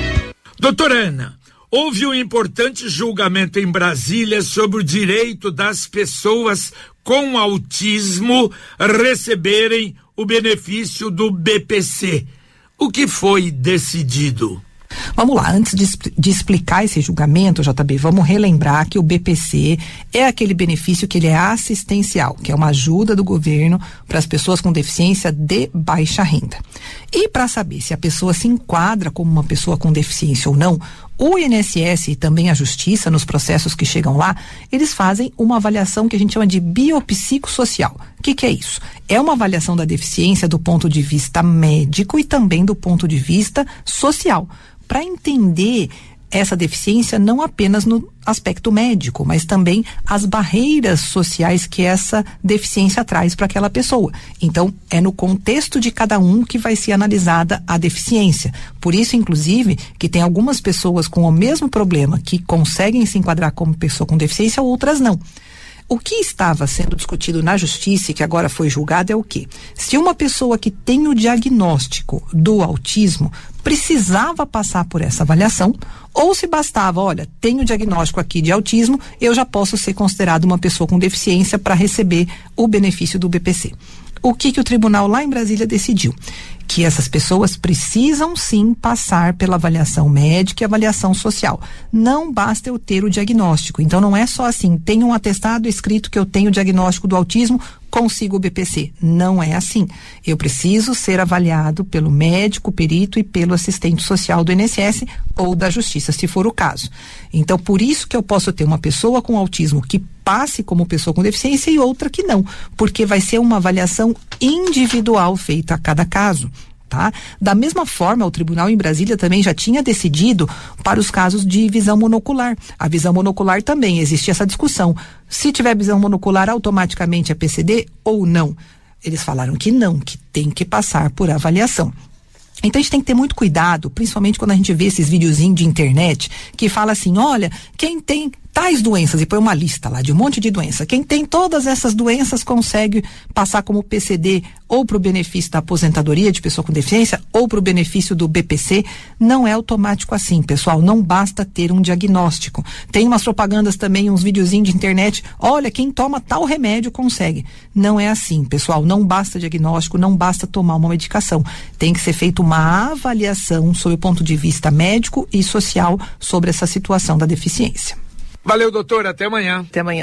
Doutora Ana, houve um importante julgamento em Brasília sobre o direito das pessoas com autismo receberem o benefício do BPC. O que foi decidido? Vamos lá, antes de explicar esse julgamento, JB, vamos relembrar que o BPC é aquele benefício que ele é assistencial, que é uma ajuda do governo para as pessoas com deficiência de baixa renda. E para saber se a pessoa se enquadra como uma pessoa com deficiência ou não, o INSS e também a Justiça, nos processos que chegam lá, eles fazem uma avaliação que a gente chama de biopsicossocial. O que é isso? É uma avaliação da deficiência do ponto de vista médico e também do ponto de vista social, para entender essa deficiência não apenas no aspecto médico, mas também as barreiras sociais que essa deficiência traz para aquela pessoa. Então, é no contexto de cada um que vai ser analisada a deficiência. Por isso, inclusive, que tem algumas pessoas com o mesmo problema que conseguem se enquadrar como pessoa com deficiência, outras não. O que estava sendo discutido na justiça e que agora foi julgado é o quê? Se uma pessoa que tem o diagnóstico do autismo precisava passar por essa avaliação, ou se bastava, olha, tenho o diagnóstico aqui de autismo, eu já posso ser considerado uma pessoa com deficiência para receber o benefício do BPC. O que o tribunal lá em Brasília decidiu? Que essas pessoas precisam sim passar pela avaliação médica e avaliação social. Não basta eu ter o diagnóstico. Então não é só assim, tenho um atestado escrito que eu tenho o diagnóstico do autismo, consigo o BPC. Não é assim. Eu preciso ser avaliado pelo médico, perito e pelo assistente social do INSS ou da Justiça, se for o caso. Então, por isso que eu posso ter uma pessoa com autismo que passe como pessoa com deficiência e outra que não, porque vai ser uma avaliação individual feita a cada caso. Tá? Da mesma forma, o tribunal em Brasília também já tinha decidido para os casos de visão monocular. A visão monocular também existia essa discussão. Se tiver visão monocular, automaticamente é PCD ou não? Eles falaram que não, que tem que passar por avaliação. Então a gente tem que ter muito cuidado, principalmente quando a gente vê esses videozinhos de internet que fala assim, olha, quem tem tais doenças, e põe uma lista lá de um monte de doenças, quem tem todas essas doenças consegue passar como PCD ou para o benefício da aposentadoria de pessoa com deficiência ou para o benefício do BPC. Não é automático assim, pessoal, não basta ter um diagnóstico. Tem umas propagandas também, uns videozinhos de internet, olha, quem toma tal remédio consegue. Não é assim, pessoal, não basta diagnóstico, não basta tomar uma medicação. Tem que ser feita uma avaliação sob o ponto de vista médico e social sobre essa situação da deficiência. Valeu, doutor, até amanhã. Até amanhã.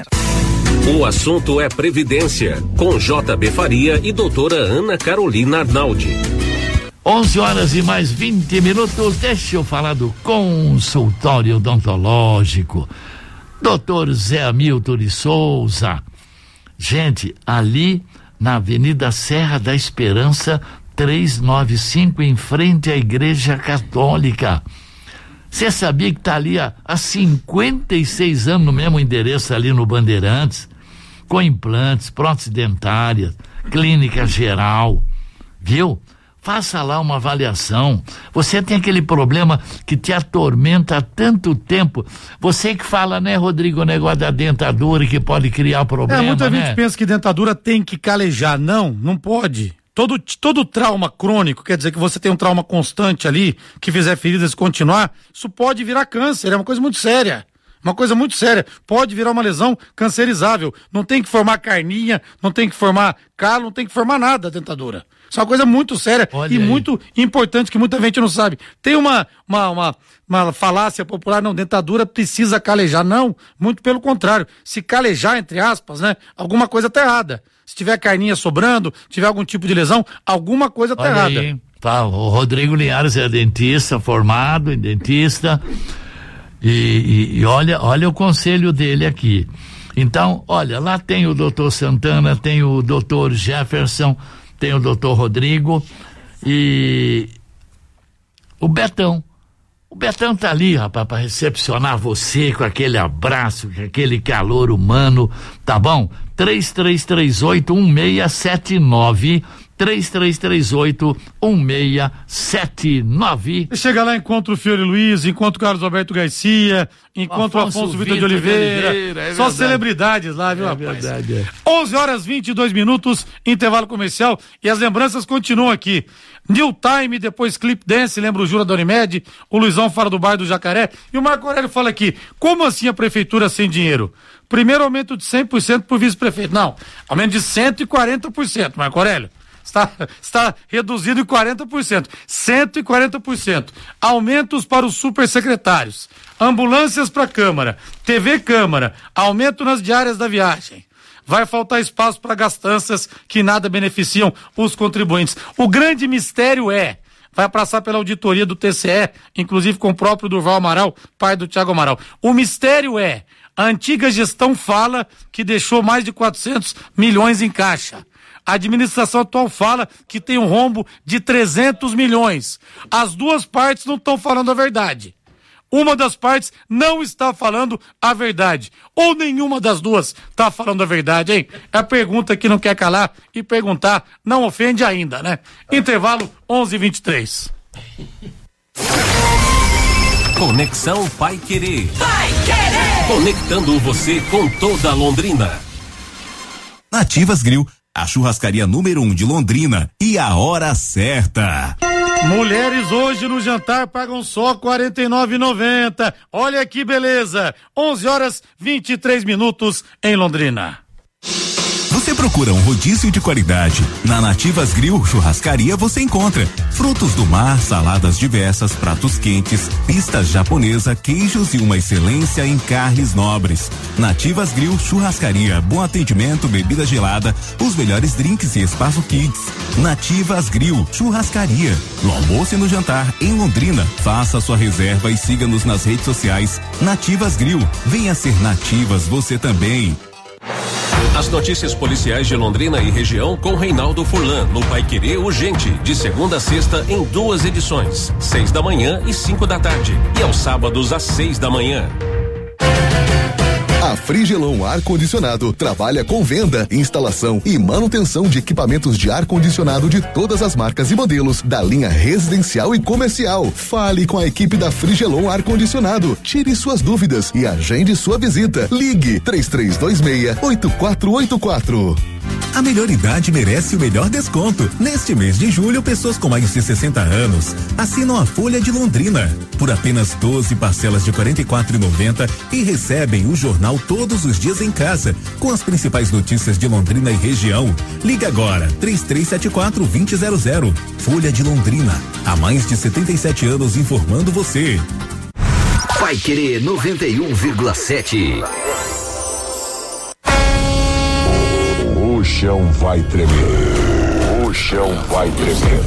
O assunto é Previdência, com JB Faria e doutora Ana Carolina Arnaldi. 11h mais 20. Deixa eu falar do consultório odontológico. Doutor Zé Hamilton de Souza. Gente, ali na Avenida Serra da Esperança, 395, em frente à Igreja Católica. Você sabia que tá ali há 56 anos no mesmo endereço ali no Bandeirantes, com implantes, próteses dentárias, clínica geral, viu? Faça lá uma avaliação. Você tem aquele problema que te atormenta há tanto tempo. Você que fala, né, Rodrigo, o negócio da dentadura que pode criar problema, muita né? gente pensa que dentadura tem que calejar. Não pode. Todo trauma crônico, quer dizer que você tem um trauma constante ali, que fizer feridas continuar, isso pode virar câncer, é uma coisa muito séria. Uma coisa muito séria, pode virar uma lesão cancerizável. Não tem que formar carninha, não tem que formar calo, não tem que formar nada a dentadura. Isso é uma coisa muito séria. Olha e aí. Muito importante que muita gente não sabe. Tem uma falácia popular, não, dentadura precisa calejar. Não, muito pelo contrário. Se calejar, entre aspas, né, alguma coisa tá errada. Se tiver carninha sobrando, tiver algum tipo de lesão, alguma coisa tá errada. Aí, tá, o Rodrigo Linhares é dentista, formado em dentista, e olha o conselho dele aqui. Então, olha, lá tem o doutor Santana, tem o doutor Jefferson, tem o doutor Rodrigo e o Betão. O Betão tá ali, rapaz, para recepcionar você com aquele abraço, com aquele calor humano, tá bom? 3338-1679, 3338-1679. Chega lá, encontra o Fiore Luiz, encontra o Carlos Alberto Garcia, encontra o Afonso Vitor de Oliveira, só verdade. Celebridades lá, viu, rapaz? Verdade, 11h22, intervalo comercial, e as lembranças continuam aqui. New Time, depois Clip Dance, lembra o Jura da Unimed, o Luizão fala do bairro do Jacaré, e o Marco Aurélio fala aqui, como assim a prefeitura sem dinheiro? Primeiro aumento de 100% por vice-prefeito. Não, aumento de 140%, Marco Aurélio. Está reduzido em 40%. 140%. Aumentos para os supersecretários. Ambulâncias para a Câmara. TV Câmara. Aumento nas diárias da viagem. Vai faltar espaço para gastanças que nada beneficiam os contribuintes. O grande mistério vai passar pela auditoria do TCE, inclusive com o próprio Durval Amaral, pai do Thiago Amaral. O mistério a antiga gestão fala que deixou mais de 400 milhões em caixa. A administração atual fala que tem um rombo de 300 milhões. As duas partes não estão falando a verdade. Uma das partes não está falando a verdade. Ou nenhuma das duas está falando a verdade, hein? É a pergunta que não quer calar e perguntar não ofende ainda, né? Intervalo 11h23. Conexão Pai Querer. Pai Querer. Conectando você com toda Londrina. Nativas Grill, a churrascaria número 1 de Londrina e a hora certa. Mulheres hoje no jantar pagam só R$ 49,90. Olha que beleza. 11h23 em Londrina. Você procura um rodízio de qualidade? Na Nativas Grill Churrascaria você encontra frutos do mar, saladas diversas, pratos quentes, pistas japonesa, queijos e uma excelência em carnes nobres. Nativas Grill Churrascaria, bom atendimento, bebida gelada, os melhores drinks e espaço kids. Nativas Grill Churrascaria, no almoço e no jantar em Londrina. Faça sua reserva e siga-nos nas redes sociais. Nativas Grill, venha ser Nativas você também. As notícias policiais de Londrina e região com Reinaldo Furlan, no Pai Querer Urgente, de segunda a sexta em 2 edições, 6 da manhã e 5 da tarde, e aos sábados às 6 da manhã. A Frigelon Ar-Condicionado trabalha com venda, instalação e manutenção de equipamentos de ar-condicionado de todas as marcas e modelos da linha residencial e comercial. Fale com a equipe da Frigelon Ar-Condicionado. Tire suas dúvidas e agende sua visita. Ligue 3326-8484. A melhor idade merece o melhor desconto. Neste mês de julho, pessoas com mais de 60 anos assinam a Folha de Londrina por apenas 12 parcelas de R$ 44,90 e recebem o jornal todos os dias em casa, com as principais notícias de Londrina e região. Liga agora, 3374-2000. Folha de Londrina, há mais de 77 anos informando você. Pai Querer 91,7. O chão vai tremer. O chão vai tremer.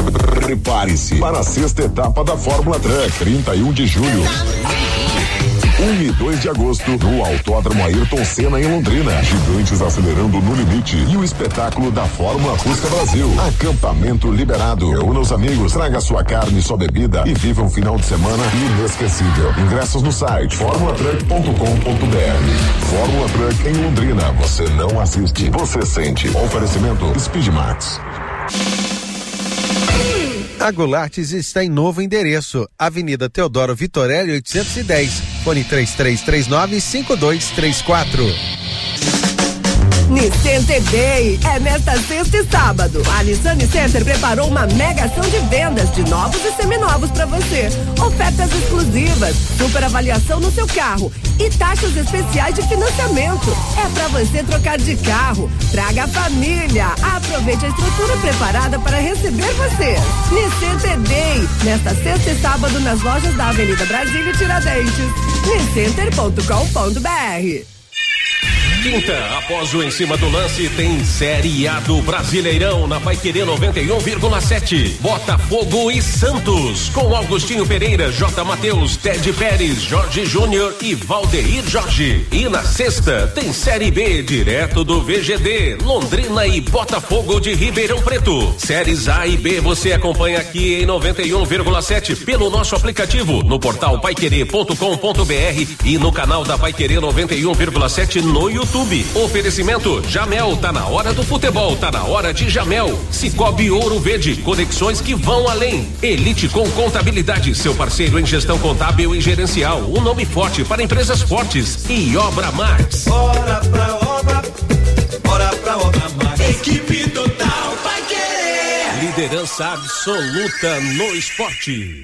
Prepare-se para a 6ª etapa da Fórmula Truck, 31 de julho. 1 e 2 de agosto, no Autódromo Ayrton Senna, em Londrina. Gigantes acelerando no limite. E o espetáculo da Fórmula Fusca Brasil. Acampamento liberado. Reúna os amigos, traga sua carne e sua bebida e viva um final de semana inesquecível. Ingressos no site formulatruck.com.br. Fórmula Truck em Londrina. Você não assiste, você sente. Oferecimento Speedmax. A Goulartes está em novo endereço, Avenida Teodoro Vitorelli 810, fone 3339-5234. Nissan Day é nesta sexta e sábado. A Nissan Center preparou uma mega ação de vendas de novos e seminovos para você. Ofertas exclusivas, super avaliação no seu carro e taxas especiais de financiamento. É para você trocar de carro. Traga a família. Aproveite a estrutura preparada para receber você. Nissan Day, nesta sexta e sábado nas lojas da Avenida Brasília e Tiradentes. niscenter.com.br. Quinta, após o Em Cima do Lance, tem Série A do Brasileirão na Paiquerê 91,7. Botafogo e Santos, com Augustinho Pereira, J. Matheus, Ted Pérez, Jorge Júnior e Valdeir Jorge. E na sexta, tem Série B, direto do VGD, Londrina e Botafogo de Ribeirão Preto. Séries A e B você acompanha aqui em 91,7 pelo nosso aplicativo, no portal paiquerê.com.br e no canal da Paiquerê 91,7 no YouTube. Oferecimento Jamel, tá na hora do futebol, tá na hora de Jamel. Cicobi Ouro Verde, conexões que vão além. Elite com Contabilidade, seu parceiro em gestão contábil e gerencial, um nome forte para empresas fortes. E Obra Max. Bora pra obra Max. Equipe total vai querer. Liderança absoluta no esporte.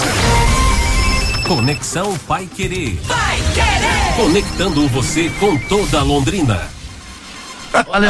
Conexão Pai Querer. Vai querer. Conectando você com toda a Londrina. Olha,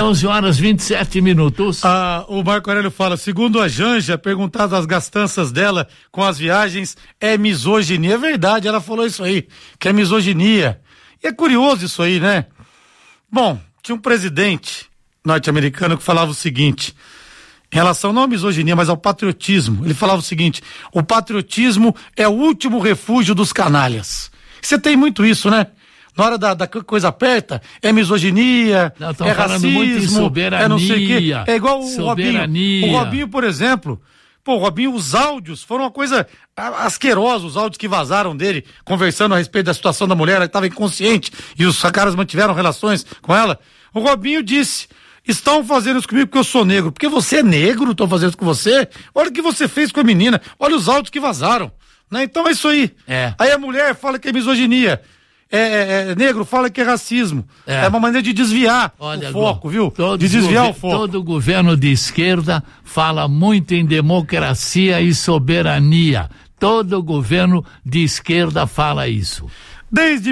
11h27. O Marco Aurélio fala, segundo a Janja, perguntado as gastanças dela com as viagens, é misoginia. É verdade, ela falou isso aí, que é misoginia. E é curioso isso aí, né? Bom, tinha um presidente norte-americano que falava o seguinte, em relação não à misoginia, mas ao patriotismo. Ele falava o seguinte, o patriotismo é o último refúgio dos canalhas. Você tem muito isso, né? Na hora da coisa aperta, é misoginia, não, é racismo, muito em soberania, é não sei o quê. É igual o soberania. Robinho. O Robinho, por exemplo, o Robinho, os áudios foram uma coisa asquerosa, os áudios que vazaram dele, conversando a respeito da situação da mulher, ela estava inconsciente e os caras mantiveram relações com ela. O Robinho disse, estão fazendo isso comigo porque eu sou negro. Porque você é negro, estão fazendo isso com você? Olha o que você fez com a menina, olha os áudios que vazaram. Né? Então é isso aí. Aí a mulher fala que é misoginia. Negro fala que é racismo. É uma maneira de desviar o foco, viu? De desviar o foco. Todo governo de esquerda fala muito em democracia e soberania. Todo governo de esquerda fala isso. Desde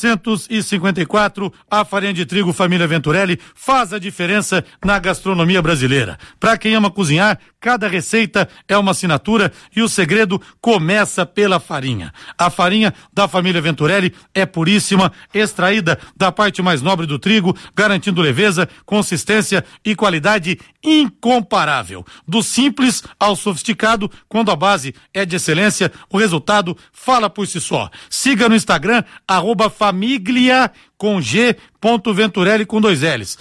1954, a farinha de trigo Família Venturelli faz a diferença na gastronomia brasileira. Para quem ama cozinhar, cada receita é uma assinatura e o segredo começa pela farinha. A farinha da Família Venturelli é puríssima, extraída da parte mais nobre do trigo, garantindo leveza, consistência e qualidade incomparável. Do simples ao sofisticado, quando a base é de excelência, o resultado fala por si só. Siga no Instagram, @famiglia com G.Venturelli com 2 L's,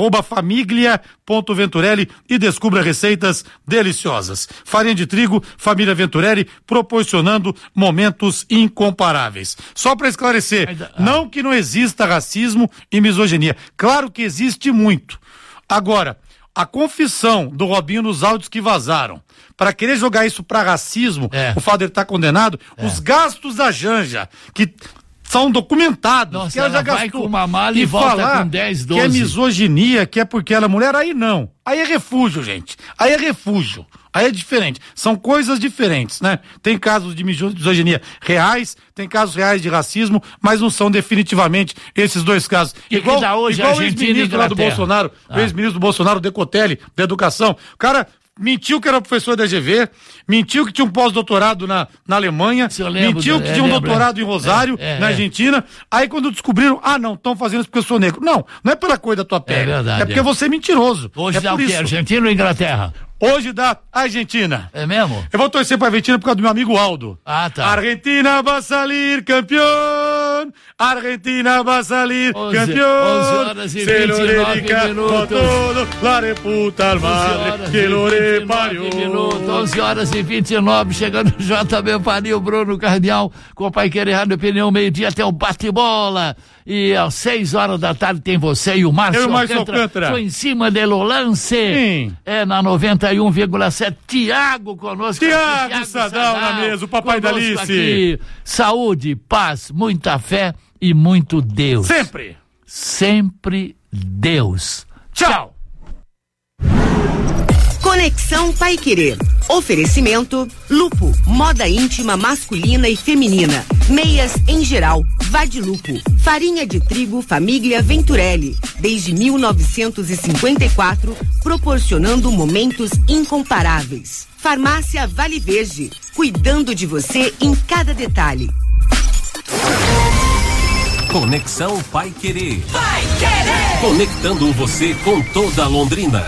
@famiglia.venturelli e descubra receitas deliciosas. Farinha de trigo, Família Venturelli, proporcionando momentos incomparáveis. Só para esclarecer, não que não exista racismo e misoginia, claro que existe muito. Agora, a confissão do Robinho nos áudios que vazaram, para querer jogar isso para racismo, o fato de ele estar condenado, os gastos da Janja, que são documentados. Nossa, que ela já vai gastou, com uma mala e volta com 10, 12. Que é misoginia, que é porque ela é mulher, aí não. Aí é refúgio, gente. Aí é refúgio. Aí é diferente. São coisas diferentes, né? Tem casos de misoginia reais, tem casos reais de racismo, mas não são definitivamente esses dois casos. Igual o ex-ministro lá do Bolsonaro, o ex-ministro do Bolsonaro, Decotelli, da Educação. O cara mentiu que era professor da GV, mentiu que tinha um pós-doutorado na Alemanha, mentiu que tinha um doutorado em Rosário, na Argentina. Aí quando descobriram, não, estão fazendo isso porque eu sou negro. Não é pela cor da tua pele. É porque você é mentiroso. Hoje dá o quê? Argentina ou Inglaterra? Hoje dá Argentina. É mesmo? Eu vou torcer pra Argentina por causa do meu amigo Aldo. Tá. Argentina vai sair campeão. campeón, Argentina va a salir 11 campeón, horas e se lo 29 dedica minutos. a todo, la reputa al madre, que lo reparió. 11 horas e 29, chegando o JB Faria, o Bruno Cardial, com o Pai Querer Rádio Opinião, meio-dia até o bate-bola. E às 6 horas da tarde tem você e o Márcio Alcântara. Foi em cima do lance. Sim. É na 91,7. Tiago conosco. Tiago Sadal na mesa, o papai da Alice. Aqui. Saúde, paz, muita fé e muito Deus. Sempre. Sempre Deus. Tchau. Conexão Paiquerê. Oferecimento Lupo, moda íntima masculina e feminina. Meias em geral, Vadilupo. Farinha de trigo Família Venturelli. Desde 1954, proporcionando momentos incomparáveis. Farmácia Vale Verde, cuidando de você em cada detalhe. Conexão Paiquerê. Paiquerê! Conectando você com toda Londrina.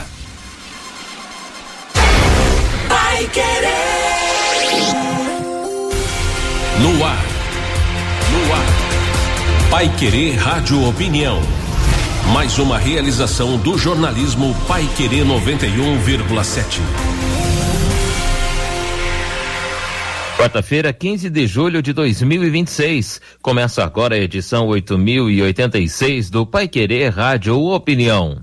No ar. Paiquerê Rádio Opinião. Mais uma realização do jornalismo Paiquerê 91,7. Quarta-feira, 15 de julho de 2026. Começa agora a edição 8086 do Paiquerê Rádio Opinião.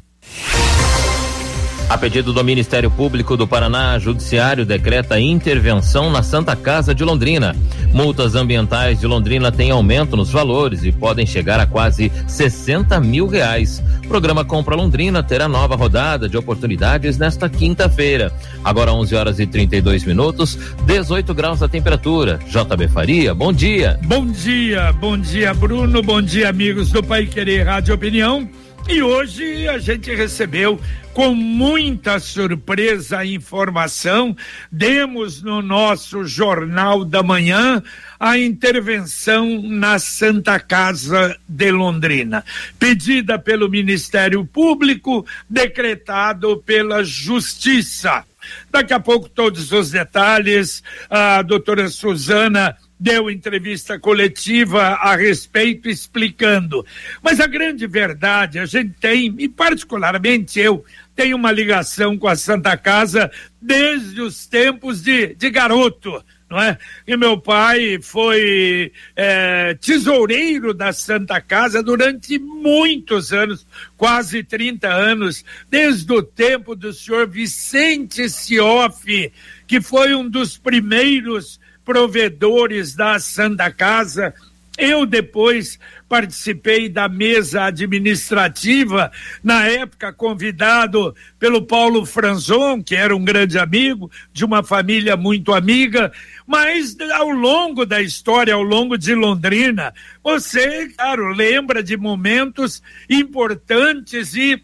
A pedido do Ministério Público do Paraná, Judiciário decreta intervenção na Santa Casa de Londrina. Multas ambientais de Londrina têm aumento nos valores e podem chegar a quase R$60 mil. O programa Compra Londrina terá nova rodada de oportunidades nesta quinta-feira. Agora 11 horas e 32 minutos, 18 graus a temperatura. JB Faria, bom dia. Bom dia Bruno, bom dia amigos do Paiquerê Rádio Opinião. E hoje a gente recebeu com muita surpresa a informação, demos no nosso Jornal da Manhã a intervenção na Santa Casa de Londrina, pedida pelo Ministério Público, decretado pela Justiça. Daqui a pouco todos os detalhes, a doutora Suzana deu entrevista coletiva a respeito, explicando. Mas a grande verdade, a gente tem, e particularmente eu, tenho uma ligação com a Santa Casa desde os tempos de garoto, não é? E meu pai foi tesoureiro da Santa Casa durante muitos anos, quase 30 anos, desde o tempo do senhor Vicente Sioff, que foi um dos primeiros provedores da Santa Casa. Eu depois participei da mesa administrativa, na época convidado pelo Paulo Franzon, que era um grande amigo, de uma família muito amiga, mas ao longo da história, ao longo de Londrina, você, claro, lembra de momentos importantes e,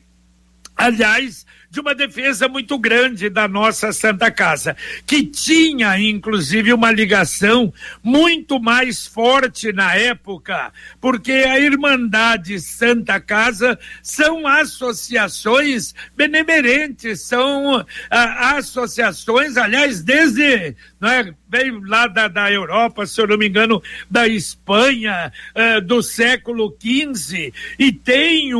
aliás, de uma defesa muito grande da nossa Santa Casa, que tinha, inclusive, uma ligação muito mais forte na época, porque a Irmandade Santa Casa são associações benemerentes, são associações, aliás, desde, não é, veio lá da Europa, se eu não me engano, da Espanha, do século XV, e tem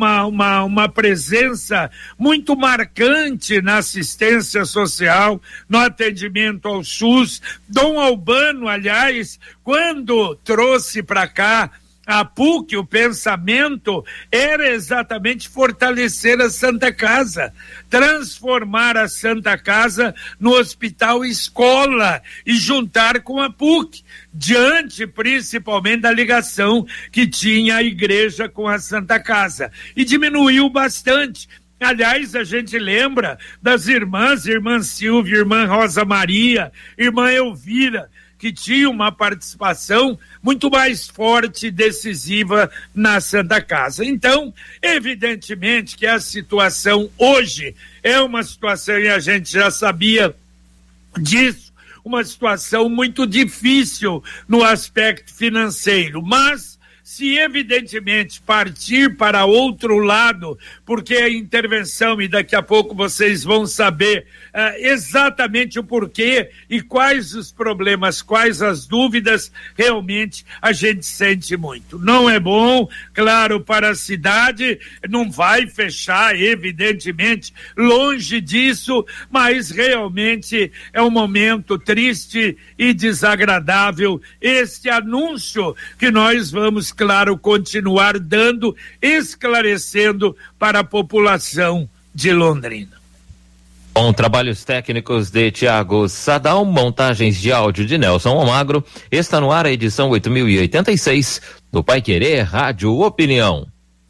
uma presença muito marcante na assistência social, no atendimento ao SUS. Dom Albano, aliás, quando trouxe para cá a PUC, o pensamento era exatamente fortalecer a Santa Casa, transformar a Santa Casa no hospital escola e juntar com a PUC, diante principalmente da ligação que tinha a igreja com a Santa Casa, e diminuiu bastante. Aliás, a gente lembra das irmã Silvia, irmã Rosa Maria, irmã Elvira, que tinha uma participação muito mais forte e decisiva na Santa Casa. Então, evidentemente que a situação hoje é uma situação, e a gente já sabia disso, uma situação muito difícil no aspecto financeiro, mas Se evidentemente partir para outro lado, porque a intervenção, e daqui a pouco vocês vão saber exatamente o porquê e quais os problemas, quais as dúvidas, realmente a gente sente muito. Não é bom, claro, para a cidade, não vai fechar, evidentemente, longe disso, mas realmente é um momento triste e desagradável este anúncio que nós vamos, claro, continuar dando, esclarecendo para a população de Londrina. Com trabalhos técnicos de Tiago Sadal, montagens de áudio de Nelson Almagro, está no ar a edição 8086 do Paiquerê Rádio Opinião.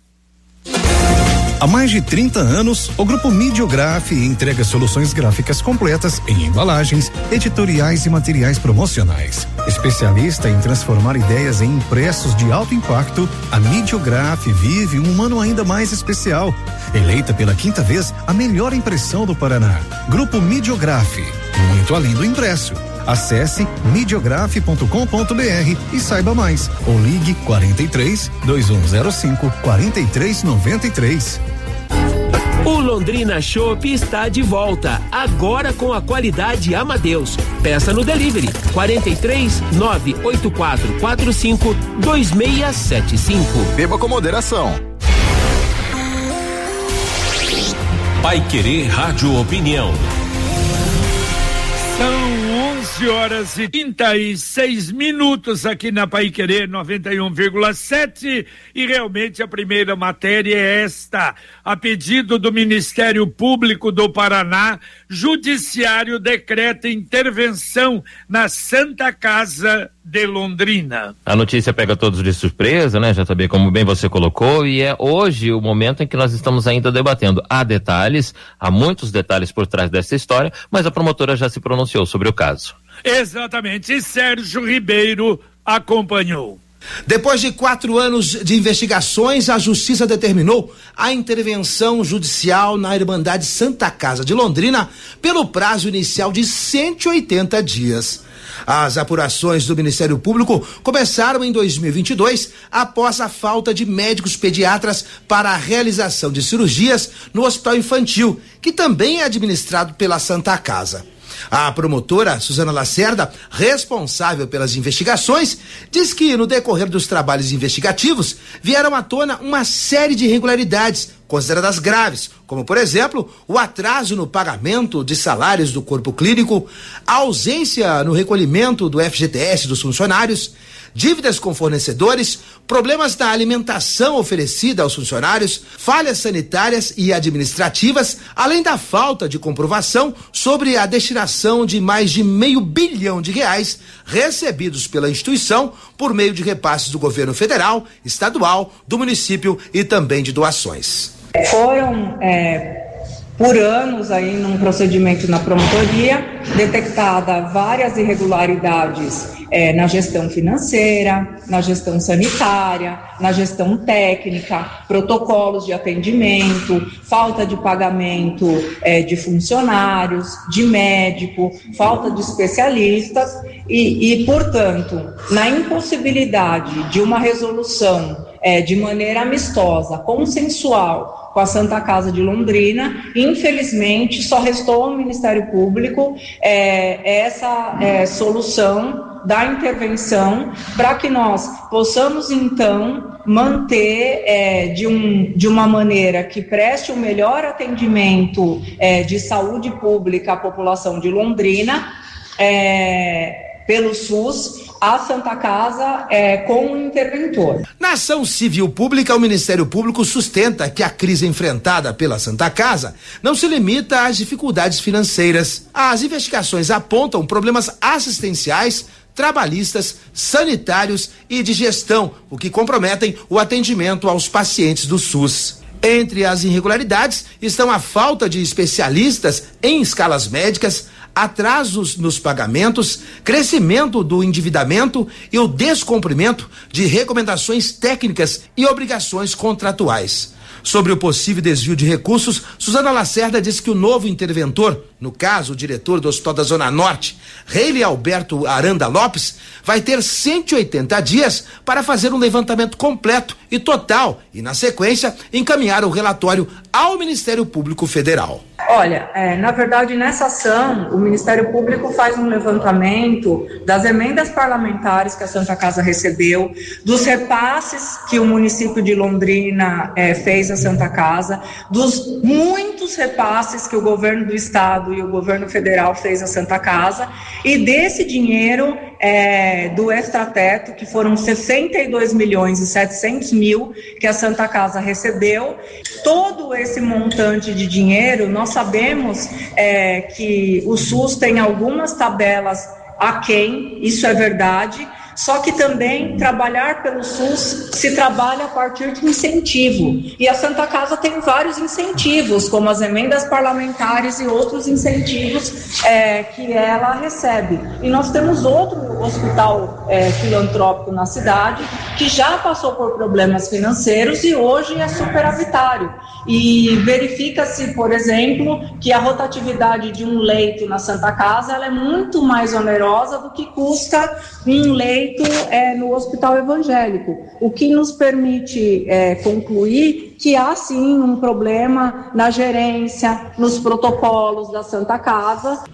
Há mais de 30 anos, o Grupo Midiograf entrega soluções gráficas completas em embalagens, editoriais e materiais promocionais. Especialista em transformar ideias em impressos de alto impacto, a Midiograf vive um ano ainda mais especial. Eleita pela 5ª vez a melhor impressão do Paraná. Grupo Midiograf, muito além do impresso. Acesse midiograf.com.br e saiba mais. Ou ligue 43 2105 4393. O Londrina Chopp está de volta, agora com a qualidade Amadeus. Peça no delivery 43 98445 2675. Beba com moderação. Paiquerê Rádio Opinião. São 11h36 aqui na Paiquerê 91,7 e realmente a primeira matéria é esta. A pedido do Ministério Público do Paraná, Judiciário decreta intervenção na Santa Casa de Londrina. A notícia pega todos de surpresa, né? Já sabia, como bem você colocou, e é hoje o momento em que nós estamos ainda debatendo. Há detalhes, há muitos detalhes por trás dessa história, mas a promotora já se pronunciou sobre o caso. Exatamente, e Sérgio Ribeiro acompanhou. Depois de 4 anos de investigações, a Justiça determinou a intervenção judicial na Irmandade Santa Casa de Londrina pelo prazo inicial de 180 dias. As apurações do Ministério Público começaram em 2022, após a falta de médicos pediatras para a realização de cirurgias no Hospital Infantil, que também é administrado pela Santa Casa. A promotora Suzana Lacerda, responsável pelas investigações, diz que no decorrer dos trabalhos investigativos vieram à tona uma série de irregularidades consideradas graves, como por exemplo, o atraso no pagamento de salários do corpo clínico, a ausência no recolhimento do FGTS dos funcionários, dívidas com fornecedores, problemas da alimentação oferecida aos funcionários, falhas sanitárias e administrativas, além da falta de comprovação sobre a destinação de mais de R$500 bilhão recebidos pela instituição por meio de repasses do governo federal, estadual, do município e também de doações. Foram por anos aí num procedimento na promotoria, detectada várias irregularidades na gestão financeira, na gestão sanitária, na gestão técnica, protocolos de atendimento, falta de pagamento de funcionários, de médico, falta de especialistas e, portanto, na impossibilidade de uma resolução de maneira amistosa, consensual, com a Santa Casa de Londrina, infelizmente só restou ao Ministério Público essa solução da intervenção para que nós possamos então manter de uma maneira que preste o melhor atendimento de saúde pública à população de Londrina pelo SUS, a Santa Casa com o interventor. Na ação civil pública, o Ministério Público sustenta que a crise enfrentada pela Santa Casa não se limita às dificuldades financeiras. As investigações apontam problemas assistenciais, trabalhistas, sanitários e de gestão, o que comprometem o atendimento aos pacientes do SUS. Entre as irregularidades estão a falta de especialistas em escalas médicas, atrasos nos pagamentos, crescimento do endividamento e o descumprimento de recomendações técnicas e obrigações contratuais. Sobre o possível desvio de recursos, Suzana Lacerda disse que o novo interventor, no caso o diretor do Hospital da Zona Norte, Reile Alberto Aranda Lopes, vai ter 180 dias para fazer um levantamento completo e total e, na sequência, encaminhar o relatório ao Ministério Público Federal. Olha, na verdade, nessa ação, o Ministério Público faz um levantamento das emendas parlamentares que a Santa Casa recebeu, dos repasses que o município de Londrina fez à Santa Casa, dos muitos repasses que o governo do estado e o governo federal fez à Santa Casa, e desse dinheiro do extrateto, que foram 62.700.000 que a Santa Casa recebeu. Todo esse montante de dinheiro, nós sabemos que o SUS tem algumas tabelas aquém, isso é verdade, só que também trabalhar pelo SUS se trabalha a partir de incentivo, e a Santa Casa tem vários incentivos, como as emendas parlamentares e outros incentivos que ela recebe. E nós temos outro hospital filantrópico na cidade que já passou por problemas financeiros e hoje é superavitário. E verifica-se, por exemplo, que a rotatividade de um leito na Santa Casa ela é muito mais onerosa do que custa um leito no hospital evangélico, o que nos permite concluir que há sim um problema na gerência, nos protocolos da Santa Casa.